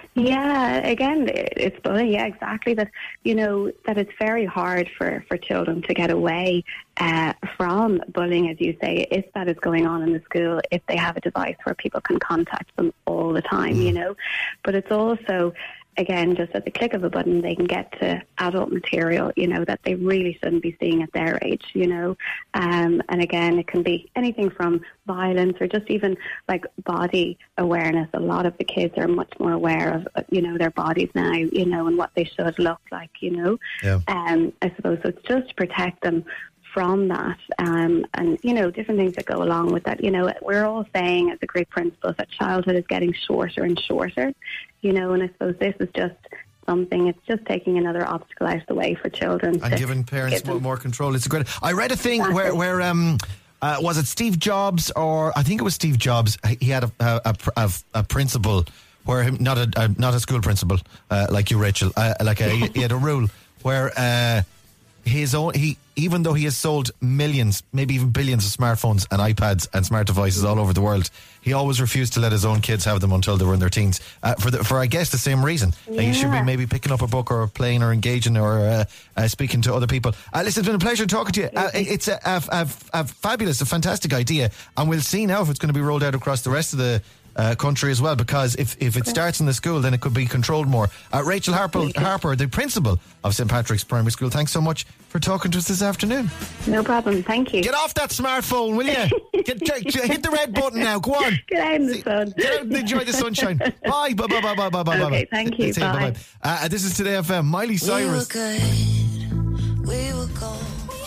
[SPEAKER 10] Yeah, again, it- it's bullying. Yeah, exactly. That, you know, that it's very hard for, for children to get away uh, from bullying, as you say, if that is going on in the school, if they have a device where people can contact them all the time, you know. But it's also, again, just at the click of a button, they can get to adult material, you know, that they really shouldn't be seeing at their age, you know. Um, and again, it can be anything from violence or just even like body awareness. A lot of the kids are much more aware of, uh, you know, their bodies now, you know, and what they should look like, you know.
[SPEAKER 3] Yeah.
[SPEAKER 10] Um, I suppose so it's just to protect them from that, um, and, you know, different things that go along with that. You know, we're all saying as a group principals that childhood is getting shorter and shorter, you know, and I suppose this is just something, it's just taking another obstacle out of the way for children.
[SPEAKER 3] And
[SPEAKER 10] to
[SPEAKER 3] giving parents
[SPEAKER 10] give them-
[SPEAKER 3] more, more control. It's a great. I read a thing
[SPEAKER 10] Exactly.
[SPEAKER 3] where, where um, uh, was it Steve Jobs, or I think it was Steve Jobs, he had a, a, a, a principle where, him, not a, a not a school principal, uh, like you, Rachel, uh, like a, he had a rule where uh, his own, he, even though he has sold millions, maybe even billions of smartphones and iPads and smart devices all over the world, he always refused to let his own kids have them until they were in their teens. Uh, for, the, for I guess, the same reason. That you should be
[SPEAKER 10] Yeah.
[SPEAKER 3] maybe picking up a book or playing or engaging or uh, uh, speaking to other people. Uh, listen, it's been a pleasure talking to you. Uh, it's a, a, a, a fabulous, a fantastic idea. And we'll see now if it's going to be rolled out across the rest of the Uh, country as well, because if, if it starts in the school, then it could be controlled more. Uh, Rachel Harper, Harper, the principal of Saint Patrick's Primary School, thanks so much for talking to us this afternoon.
[SPEAKER 10] No problem, thank you.
[SPEAKER 3] Get off that smartphone, will you? Get, get, get- hit the red button now, go on.
[SPEAKER 10] Get out in the sun.
[SPEAKER 3] Get out and enjoy the sunshine. Bye, bye, bye, bye, bye, bye, bye.
[SPEAKER 10] Okay,
[SPEAKER 3] bye.
[SPEAKER 10] thank you,
[SPEAKER 3] See
[SPEAKER 10] bye.
[SPEAKER 3] bye-bye. Uh, this is Today F M. Miley Cyrus.
[SPEAKER 1] good, we were gold.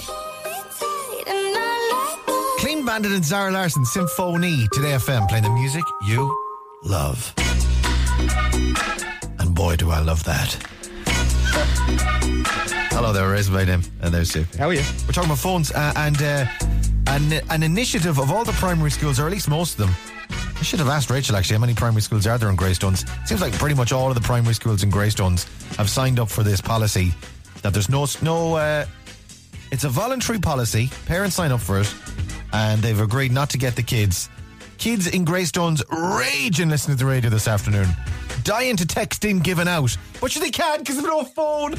[SPEAKER 3] Clean Bandit and Zara Larson, Symphony. Today F M, playing the music you love. And boy, do I love that. Hello there, raise my name. And there's Sue.
[SPEAKER 4] How are you?
[SPEAKER 3] We're talking about phones uh, and uh, an, an initiative of all the primary schools, or at least most of them. I should have asked Rachel, actually, how many primary schools are there in Greystones? Seems like pretty much all of the primary schools in Greystones have signed up for this policy that there's no... no uh, it's a voluntary policy. Parents sign up for it, and they've agreed not to get the kids. Kids in Greystones raging listening to the radio this afternoon. Dying to text in, giving out. But sure they can't because of no phone.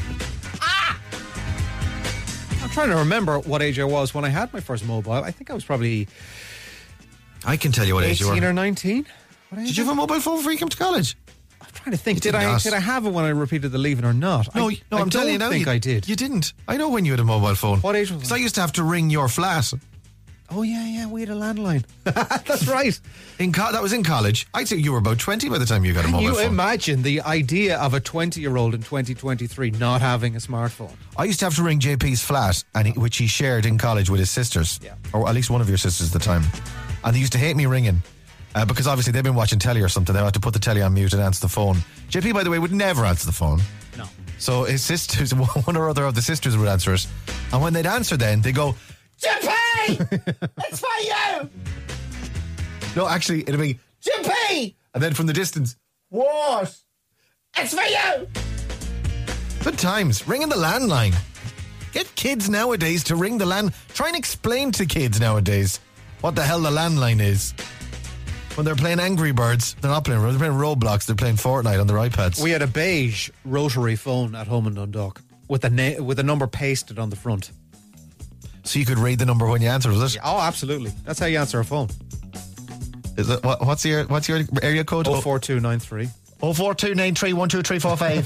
[SPEAKER 4] I'm trying to remember what age I was when I had my first mobile. I think I was probably
[SPEAKER 3] I can tell you what age you were.
[SPEAKER 4] eighteen or nineteen. What age
[SPEAKER 3] Did you have a mobile phone before you came to college?
[SPEAKER 4] I'm trying to think.
[SPEAKER 3] You
[SPEAKER 4] Did
[SPEAKER 3] did
[SPEAKER 4] I
[SPEAKER 3] not.
[SPEAKER 4] did I have it when I repeated the leaving or not?
[SPEAKER 3] No,
[SPEAKER 4] I,
[SPEAKER 3] no,
[SPEAKER 4] I
[SPEAKER 3] I'm telling you
[SPEAKER 4] don't
[SPEAKER 3] now.
[SPEAKER 4] think
[SPEAKER 3] you,
[SPEAKER 4] I did.
[SPEAKER 3] You didn't. I know when you had a mobile phone.
[SPEAKER 4] What age was
[SPEAKER 3] Because
[SPEAKER 4] I?
[SPEAKER 3] I used to have to ring your flat.
[SPEAKER 4] Oh yeah, yeah. We had a landline. That's right.
[SPEAKER 3] In co- that was in college. I'd say you were about twenty by the time you got a
[SPEAKER 4] Can
[SPEAKER 3] mobile
[SPEAKER 4] you
[SPEAKER 3] phone.
[SPEAKER 4] imagine the idea of a twenty-year-old in twenty twenty-three not having a smartphone?
[SPEAKER 3] I used to have to ring J P's flat, and he, which he shared in college with his sisters,
[SPEAKER 4] Yeah.
[SPEAKER 3] or at least one of your sisters at the time. And they used to hate me ringing uh, because obviously they've been watching telly or something. They had to put the telly on mute and answer the phone. J P, by the way, would never answer the phone.
[SPEAKER 4] No.
[SPEAKER 3] So his sisters, one or other of the sisters would answer it, and when they'd answer, then they go, J P, it's for you. No, actually, it'd be J P, and then from the distance, what? It's for you. Good times. Ringing the landline. Get kids nowadays to ring the land. Try and explain to kids nowadays what the hell the landline is. When they're playing Angry Birds, they're not playing. They're playing Roblox. They're playing Fortnite on their iPads.
[SPEAKER 4] We had a beige rotary phone at home in Dundalk with a na- with a number pasted on the front.
[SPEAKER 3] So you could read the number when you answer, was it?
[SPEAKER 4] Oh, absolutely. That's how you answer a phone.
[SPEAKER 3] Is it what, what's your what's your area code?
[SPEAKER 4] Oh four two nine three.
[SPEAKER 3] Oh four two nine three one two three four five.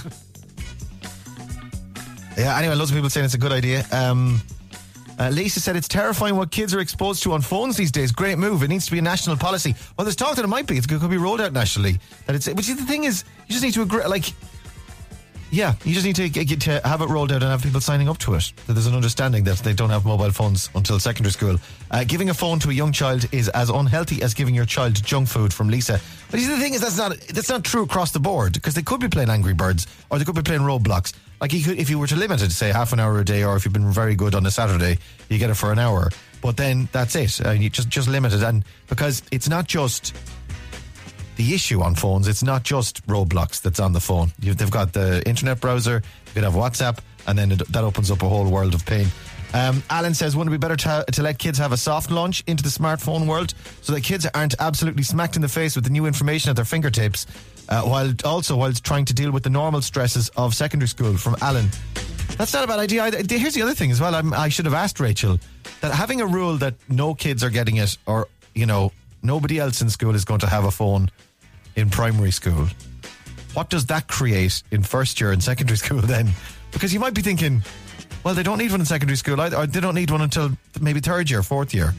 [SPEAKER 3] Yeah. Anyway, loads of people saying it's a good idea. Um, uh, Lisa said it's terrifying what kids are exposed to on phones these days. Great move. It needs to be a national policy. Well, there's talk that it might be. It could be rolled out nationally. That it's. But see, the thing is, you just need to agree. Like, yeah, you just need to get to have it rolled out and have people signing up to it. That there's an understanding that they don't have mobile phones until secondary school. Uh, giving a phone to a young child is as unhealthy as giving your child junk food, from Lisa. But see, the thing is, that's not that's not true across the board, because they could be playing Angry Birds or they could be playing Roblox. Like, you could, if you were to limit it to say half an hour a day, or if you've been very good on a Saturday, you get it for an hour. But then that's it. Uh, you just just limit it, and because it's not just the issue on phones, it's not just Roblox that's on the phone. You, they've got the internet browser, you could have WhatsApp, and then it, that opens up a whole world of pain. Um, Alan says, wouldn't it be better to, to let kids have a soft launch into the smartphone world so that kids aren't absolutely smacked in the face with the new information at their fingertips, uh, while also while trying to deal with the normal stresses of secondary school? From Alan. That's not a bad idea. I, here's the other thing as well. I'm, I should have asked Rachel that having a rule that no kids are getting it, or, you know, nobody else in school is going to have a phone in primary school. What does that create in first year in secondary school then? Because you might be thinking, well, they don't need one in secondary school either, or they don't need one until maybe third year, fourth year.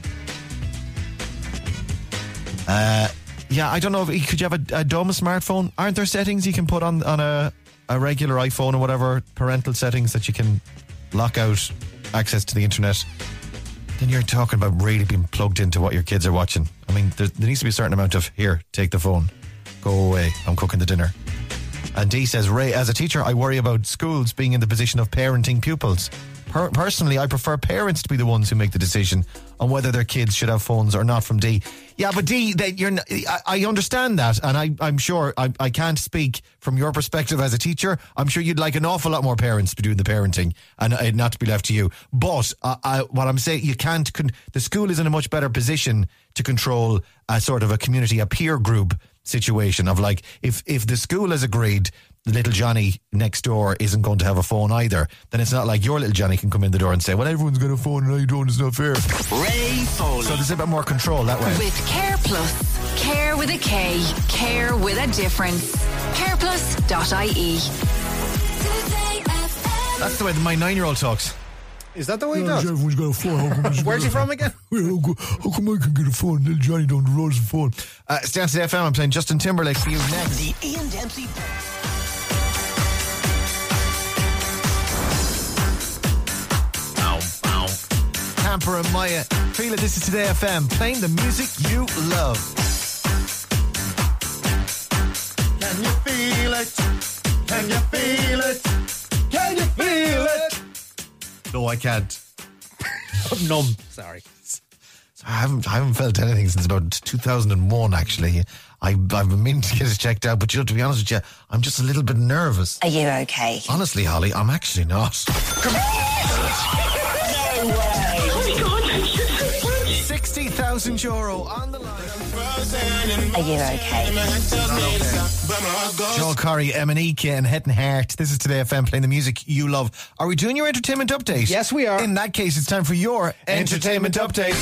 [SPEAKER 3] Uh, yeah, I don't know. If, could you have a, a dumb smartphone? Aren't there settings you can put on, on a, a regular iPhone or whatever, parental settings that you can lock out access to the internet? Then you're talking about really being plugged into what your kids are watching. I mean, there, there needs to be a certain amount of, here, take the phone, go away, I'm cooking the dinner. And Dee says, Ray, as a teacher, I worry about schools being in the position of parenting pupils. Per- personally, I prefer parents to be the ones who make the decision on whether their kids should have phones or not. From Dee. Yeah, but Dee, that you're, n- I, I understand that, and I, I'm sure I, I can't speak from your perspective as a teacher. I'm sure you'd like an awful lot more parents to be doing the parenting and uh, not to be left to you. But uh, I, what I'm saying, you can't. Con- the school is in a much better position to control a sort of a community, a peer group situation of like, if if the school has agreed little Johnny next door isn't going to have a phone either, then it's not like your little Johnny can come in the door and say, well, everyone's got a phone and I don't, it's not fair.
[SPEAKER 8] Ray Foley.
[SPEAKER 3] So there's a bit more control that way.
[SPEAKER 2] With Care Plus. Care with a K. Care with a difference. care plus dot I E.
[SPEAKER 3] That's the way my nine-year-old talks.
[SPEAKER 4] Is that the way he
[SPEAKER 11] Yeah,
[SPEAKER 4] does?
[SPEAKER 11] everyone's got a phone. How come he's
[SPEAKER 4] Where's
[SPEAKER 11] got
[SPEAKER 4] he
[SPEAKER 11] a-
[SPEAKER 4] from again?
[SPEAKER 11] How come, how come I can get a phone? Little Johnny down the road's a phone.
[SPEAKER 3] Uh, stay on to the F M. I'm playing Justin Timberlake for you next.
[SPEAKER 8] The Ian Dempsey.
[SPEAKER 3] Bow, bow. Camper and Maya. Feel it. This is Today F M. Playing the music you love. Can you feel it? Can you feel it? Can you feel it? No, I can't.
[SPEAKER 4] I'm numb. Sorry.
[SPEAKER 3] I haven't, I haven't felt anything since about two thousand one, actually. I, I've been meaning to get it checked out, but you know, to be honest with you, I'm just a little bit nervous.
[SPEAKER 5] Are you okay?
[SPEAKER 3] Honestly, Holly, I'm actually not. sixty thousand euro on the line.
[SPEAKER 5] Are you okay?
[SPEAKER 3] Joel Corey, Emanika and Het and Heart. This is Today F M, playing the music you love. Are we doing your entertainment update?
[SPEAKER 4] Yes, we are.
[SPEAKER 3] In that case, it's time for your entertainment, update.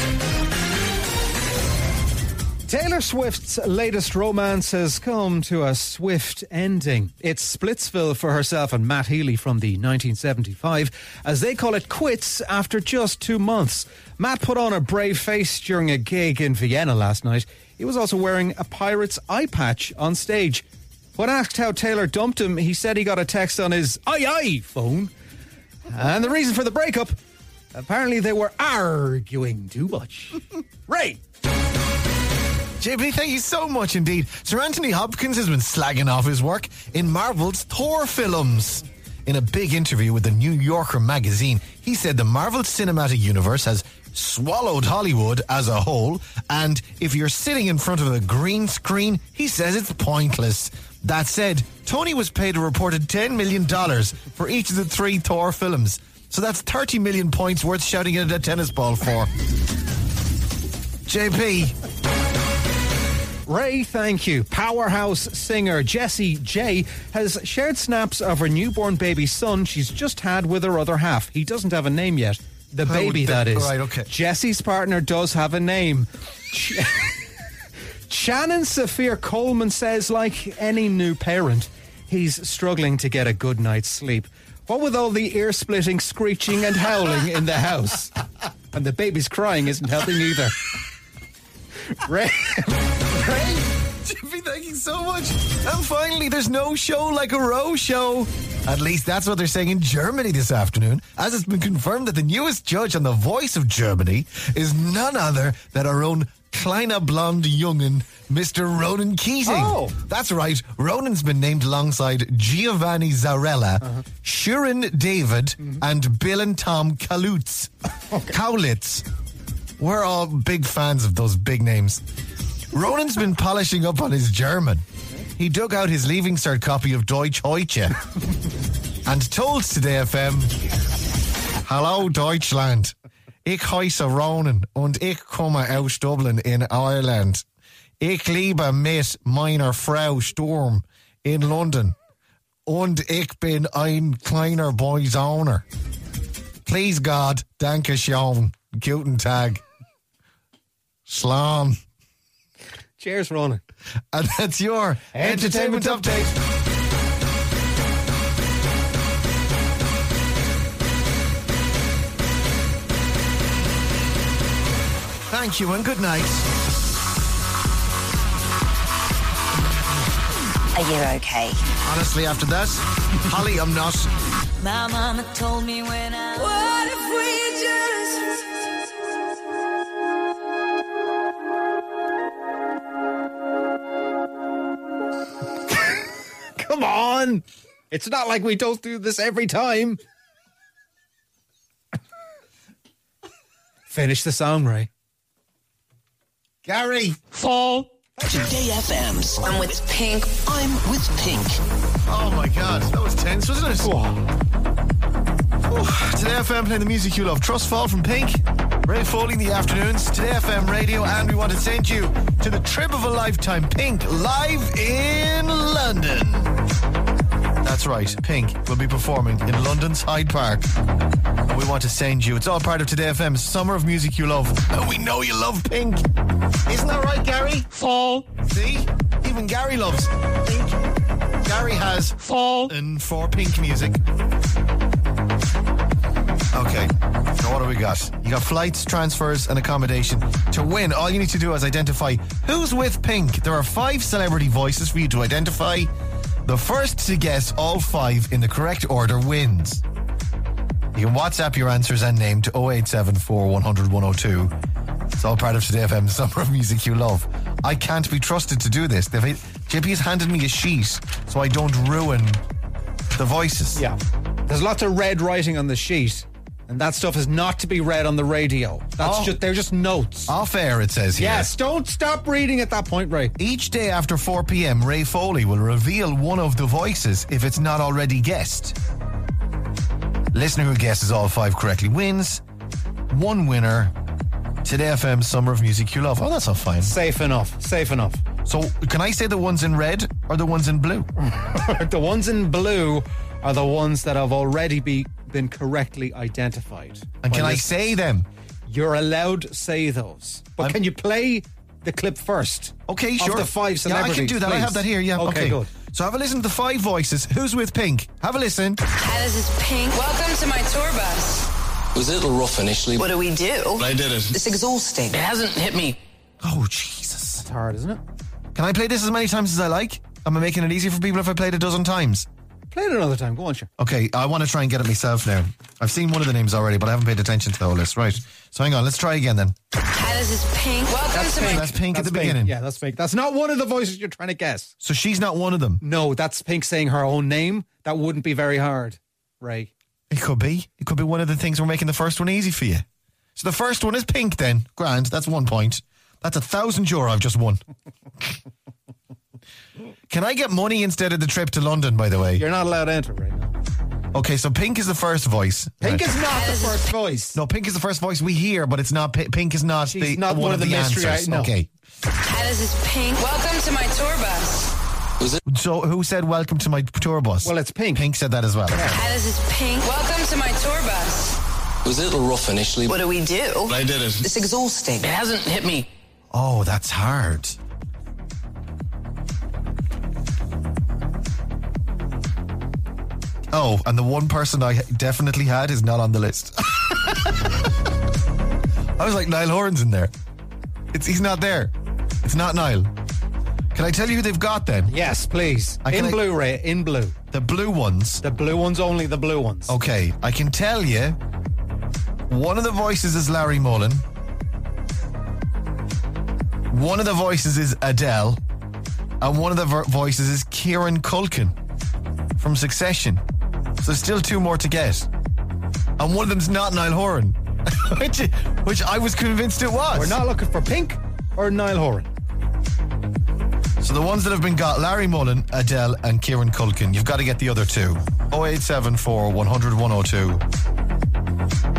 [SPEAKER 4] Taylor Swift's latest romance has come to a swift ending. It's Splitsville for herself and Matt Healy from the nineteen seventy-five, as they call it quits after just two months. Matt put on a brave face during a gig in Vienna last night. He was also wearing a Pirates eye patch on stage. When asked how Taylor dumped him, he said he got a text on his aye aye phone. And the reason for the breakup, apparently they were arguing too much. Ray!
[SPEAKER 3] J P, thank you so much indeed. Sir Anthony Hopkins has been slagging off his work in Marvel's Thor films. In a big interview with the New Yorker magazine, he said the Marvel Cinematic Universe has swallowed Hollywood as a whole, and if you're sitting in front of a green screen, he says it's pointless. That said, Tony was paid a reported ten million dollars for each of the three Thor films, so that's thirty million points worth shouting at a tennis ball for. J P.
[SPEAKER 4] Ray, thank you. Powerhouse singer Jessie J has shared snaps of her newborn baby son she's just had with her other half. He doesn't have a name yet. The
[SPEAKER 3] How
[SPEAKER 4] baby,
[SPEAKER 3] would
[SPEAKER 4] that
[SPEAKER 3] the-
[SPEAKER 4] is.
[SPEAKER 3] right, okay.
[SPEAKER 4] Jessie's partner does have a name. Ch- Shannon Saphir Coleman says, like any new parent, he's struggling to get a good night's sleep. What with all the ear-splitting screeching and howling in the house? And the baby's crying isn't helping either. Ray...
[SPEAKER 3] Ray, Jimmy, thank you so much. And finally, there's no show like a row show. At least that's what they're saying in Germany this afternoon, as it's been confirmed that the newest judge on The Voice of Germany is none other than our own kleiner blonde Jungen, Mister Ronan Keating.
[SPEAKER 4] Oh.
[SPEAKER 3] That's right. Ronan's been named alongside Giovanni Zarella, uh-huh. Shirin David, mm-hmm. and Bill and Tom Kaulitz. Okay. Kaulitz. We're all big fans of those big names. Ronan's been polishing up on his German. He dug out his Leaving Cert copy of Deutsch Heute and told Today F M Hallo Deutschland. Ich heiße Ronan und ich komme aus Dublin in Ireland. Ich lebe mit meiner Frau Sturm in London. Und ich bin ein kleiner Boysoner. Please God, danke schön. Guten Tag. Slam.
[SPEAKER 4] Cheers, Ronan.
[SPEAKER 3] And that's your entertainment, entertainment update. Thank you and good night.
[SPEAKER 5] Are you okay?
[SPEAKER 3] Honestly, after that, Holly, I'm not.
[SPEAKER 2] My mama told me when I. What if
[SPEAKER 4] we just. Come on! It's not like we don't do this every time. Finish the song, Ray.
[SPEAKER 3] Gary.
[SPEAKER 8] Fall. Today F M's.
[SPEAKER 2] I'm with Pink.
[SPEAKER 8] I'm with Pink.
[SPEAKER 3] Oh my God, that was tense, wasn't it? Oh, Today F M playing the music you love. Trust Fall from Pink. Ray Foley in the afternoons. Today F M radio, and we want to send you to the trip of a lifetime. Pink live in London. That's right, Pink will be performing in London's Hyde Park. And we want to send you. It's all part of Today F M's Summer of Music You Love. And we know you love Pink. Isn't that right, Gary?
[SPEAKER 8] Fall.
[SPEAKER 3] See? Even Gary loves Pink. Gary has
[SPEAKER 8] Fall.
[SPEAKER 3] And for Pink music. Okay, so what do we got? You got flights, transfers, and accommodation. To win, all you need to do is identify who's with Pink. There are five celebrity voices for you to identify. The first to guess all five in the correct order wins. You can WhatsApp your answers and name to oh eight seven four, one hundred, one oh two. It's all part of Today F M's Summer of Music You Love. I can't be trusted to do this. They've, J P has handed me a sheet so I don't ruin the voices.
[SPEAKER 4] Yeah. There's lots of red writing on the sheet, and that stuff is not to be read on the radio. That's
[SPEAKER 3] Oh.
[SPEAKER 4] just they're just notes.
[SPEAKER 3] Off air, it says here.
[SPEAKER 4] Yes, don't stop reading at that point, Ray.
[SPEAKER 3] Each day after four p.m, Ray Foley will reveal one of the voices if it's not already guessed. Listener who guesses all five correctly wins. One winner. Today F M Summer of Music You Love. Oh, that's not fine.
[SPEAKER 4] Safe enough. Safe enough.
[SPEAKER 3] So, can I say the ones in red or the ones in blue?
[SPEAKER 4] The ones in blue are the ones that have already be, been correctly identified.
[SPEAKER 3] And can
[SPEAKER 4] By
[SPEAKER 3] I
[SPEAKER 4] listeners.
[SPEAKER 3] say them?
[SPEAKER 4] You're allowed to say those. But
[SPEAKER 3] I'm-
[SPEAKER 4] can you play the clip first?
[SPEAKER 3] Okay,
[SPEAKER 4] Of
[SPEAKER 3] sure.
[SPEAKER 4] the five
[SPEAKER 3] Yeah, I
[SPEAKER 4] celebrities,
[SPEAKER 3] can do that. I
[SPEAKER 4] please.
[SPEAKER 3] have that here, yeah.
[SPEAKER 4] Okay,
[SPEAKER 3] Okay,
[SPEAKER 4] good.
[SPEAKER 3] So have a listen to the five voices. Who's with Pink? Have a listen.
[SPEAKER 2] Hi, this is Pink. Welcome to my tour bus.
[SPEAKER 8] It was a little rough initially.
[SPEAKER 2] What do we do?
[SPEAKER 8] But I did it.
[SPEAKER 2] It's exhausting.
[SPEAKER 8] It hasn't hit me.
[SPEAKER 3] Oh, Jesus.
[SPEAKER 4] It's hard, isn't it?
[SPEAKER 3] Can I play this as many times as I like? Am I making it easier for people if I play it a dozen times?
[SPEAKER 4] Play it another time. Go on, sure.
[SPEAKER 3] Okay, I want to try and get it myself now. I've seen one of the names already, but I haven't paid attention to the whole list. Right. So hang on, let's try again then.
[SPEAKER 2] Hi, this is Pink. Welcome
[SPEAKER 4] That's
[SPEAKER 2] to
[SPEAKER 4] Pink.
[SPEAKER 2] my...
[SPEAKER 3] That's Pink at
[SPEAKER 4] That's
[SPEAKER 3] the
[SPEAKER 4] Pink.
[SPEAKER 3] beginning.
[SPEAKER 4] Yeah, that's Pink. That's not one of the voices you're trying to guess.
[SPEAKER 3] So she's not one of them.
[SPEAKER 4] No, that's Pink saying her own name. That wouldn't be very hard, Ray.
[SPEAKER 3] It could be. It could be one of the things we're making the first one easy for you. So the first one is Pink then. Grand, that's one point. That's a thousand euro I've just won. Can I get money instead of the trip to London, by the way?
[SPEAKER 4] You're not allowed to enter right now.
[SPEAKER 3] Okay, so Pink is the first voice.
[SPEAKER 4] Pink
[SPEAKER 3] Right.
[SPEAKER 4] is not the first voice.
[SPEAKER 3] No, Pink is the first voice we hear, but it's not. P- Pink is not
[SPEAKER 4] She's
[SPEAKER 3] the
[SPEAKER 4] not one of the mystery
[SPEAKER 3] answers.
[SPEAKER 4] I- no.
[SPEAKER 3] Okay.
[SPEAKER 2] Hi, this is Pink. Welcome to my tour bus.
[SPEAKER 8] Was it?
[SPEAKER 3] So who said welcome to my tour bus?
[SPEAKER 4] Well, it's Pink.
[SPEAKER 3] Pink said that as well.
[SPEAKER 2] Hi, this is Pink. Welcome to my tour bus.
[SPEAKER 8] It was a little rough initially.
[SPEAKER 2] What do we do?
[SPEAKER 8] But I did it.
[SPEAKER 2] It's exhausting.
[SPEAKER 8] It hasn't hit me.
[SPEAKER 3] Oh, that's hard. Oh, and the one person I definitely had is not on the list. I was like, Niall Horan's in there. It's he's not there. It's not Niall. Can I tell you who they've got then?
[SPEAKER 4] Yes, please.
[SPEAKER 3] I can-
[SPEAKER 4] In blue, Ray. In blue.
[SPEAKER 3] The blue ones.
[SPEAKER 4] The blue ones only. The blue ones.
[SPEAKER 3] Okay, I can tell you one of the voices is Larry Mullen. One of the voices is Adele. And one of the ver- voices is Kieran Culkin from Succession. So there's still two more to get. And one of them's not Niall Horan. which, which I was convinced it was.
[SPEAKER 4] We're not looking for Pink or Niall Horan.
[SPEAKER 3] So the ones that have been got, Larry Mullen, Adele and Kieran Culkin. You've got to get the other two. oh eight seven four, one hundred, one oh two.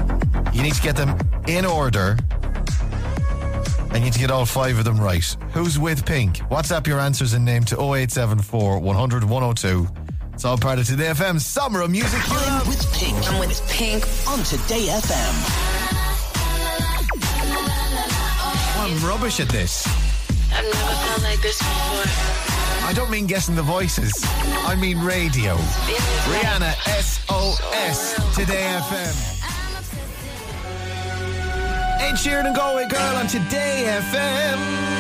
[SPEAKER 3] You need to get them in order. And you need to get all five of them right. Who's with Pink? WhatsApp your answers and name to oh eight seven four, one hundred, one oh two. It's all part of Today F M's Summer of Music.
[SPEAKER 12] I'm with Pink.
[SPEAKER 5] I'm with Pink.
[SPEAKER 12] On Today F M.
[SPEAKER 3] I'm rubbish at this.
[SPEAKER 1] I've never felt like this before.
[SPEAKER 3] I don't mean guessing the voices. I mean radio. Rihanna, S O S, Today F M. Ed Sheeran and Galway Girl on Today F M.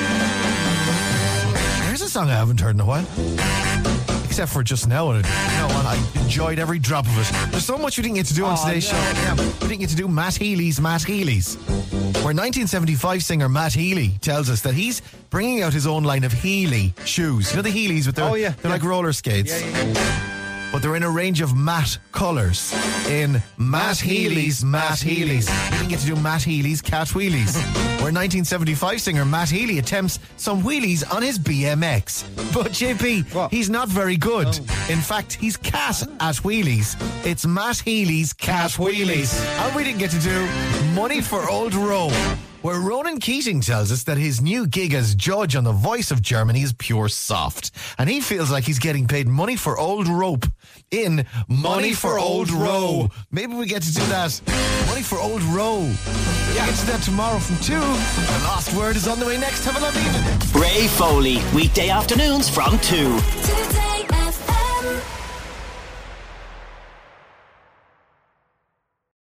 [SPEAKER 3] Here's a song I haven't heard in a while. Except for just now. And you know what? I enjoyed every drop of it. There's so much we didn't get to do on
[SPEAKER 4] Oh,
[SPEAKER 3] today's
[SPEAKER 4] no.
[SPEAKER 3] show. Yeah, we didn't get to do Matt Healy's Matt Healy's. Where nineteen seventy-five singer Matt Healy tells us that he's bringing out his own line of Healy shoes. You know the Heelys with their,
[SPEAKER 4] Oh, yeah,
[SPEAKER 3] they're
[SPEAKER 4] yeah.
[SPEAKER 3] like roller skates.
[SPEAKER 4] Yeah, yeah, yeah.
[SPEAKER 3] But they're in a range of matte colours. In Matt Healy's Matt Healy's. We didn't get to do Matt Healy's Cat Wheelies. Where nineteen seventy-five singer Matt Healy attempts some wheelies on his B M X. But J P,
[SPEAKER 4] What?
[SPEAKER 3] he's not very good.
[SPEAKER 4] Oh.
[SPEAKER 3] In fact, he's cat at wheelies. It's Matt Healy's Cat Wheelies. And we didn't get to do Money for Old Roe, where Ronan Keating tells us that his new gig as judge on The Voice of Germany is pure soft. And he feels like he's getting paid money for old rope in Money for Old Roe. Maybe we get to do that. Money for Old Roe. We'll get to that tomorrow from two. The Last Word is on the way next. Have a lovely evening.
[SPEAKER 12] Ray Foley, weekday afternoons from two.
[SPEAKER 2] Today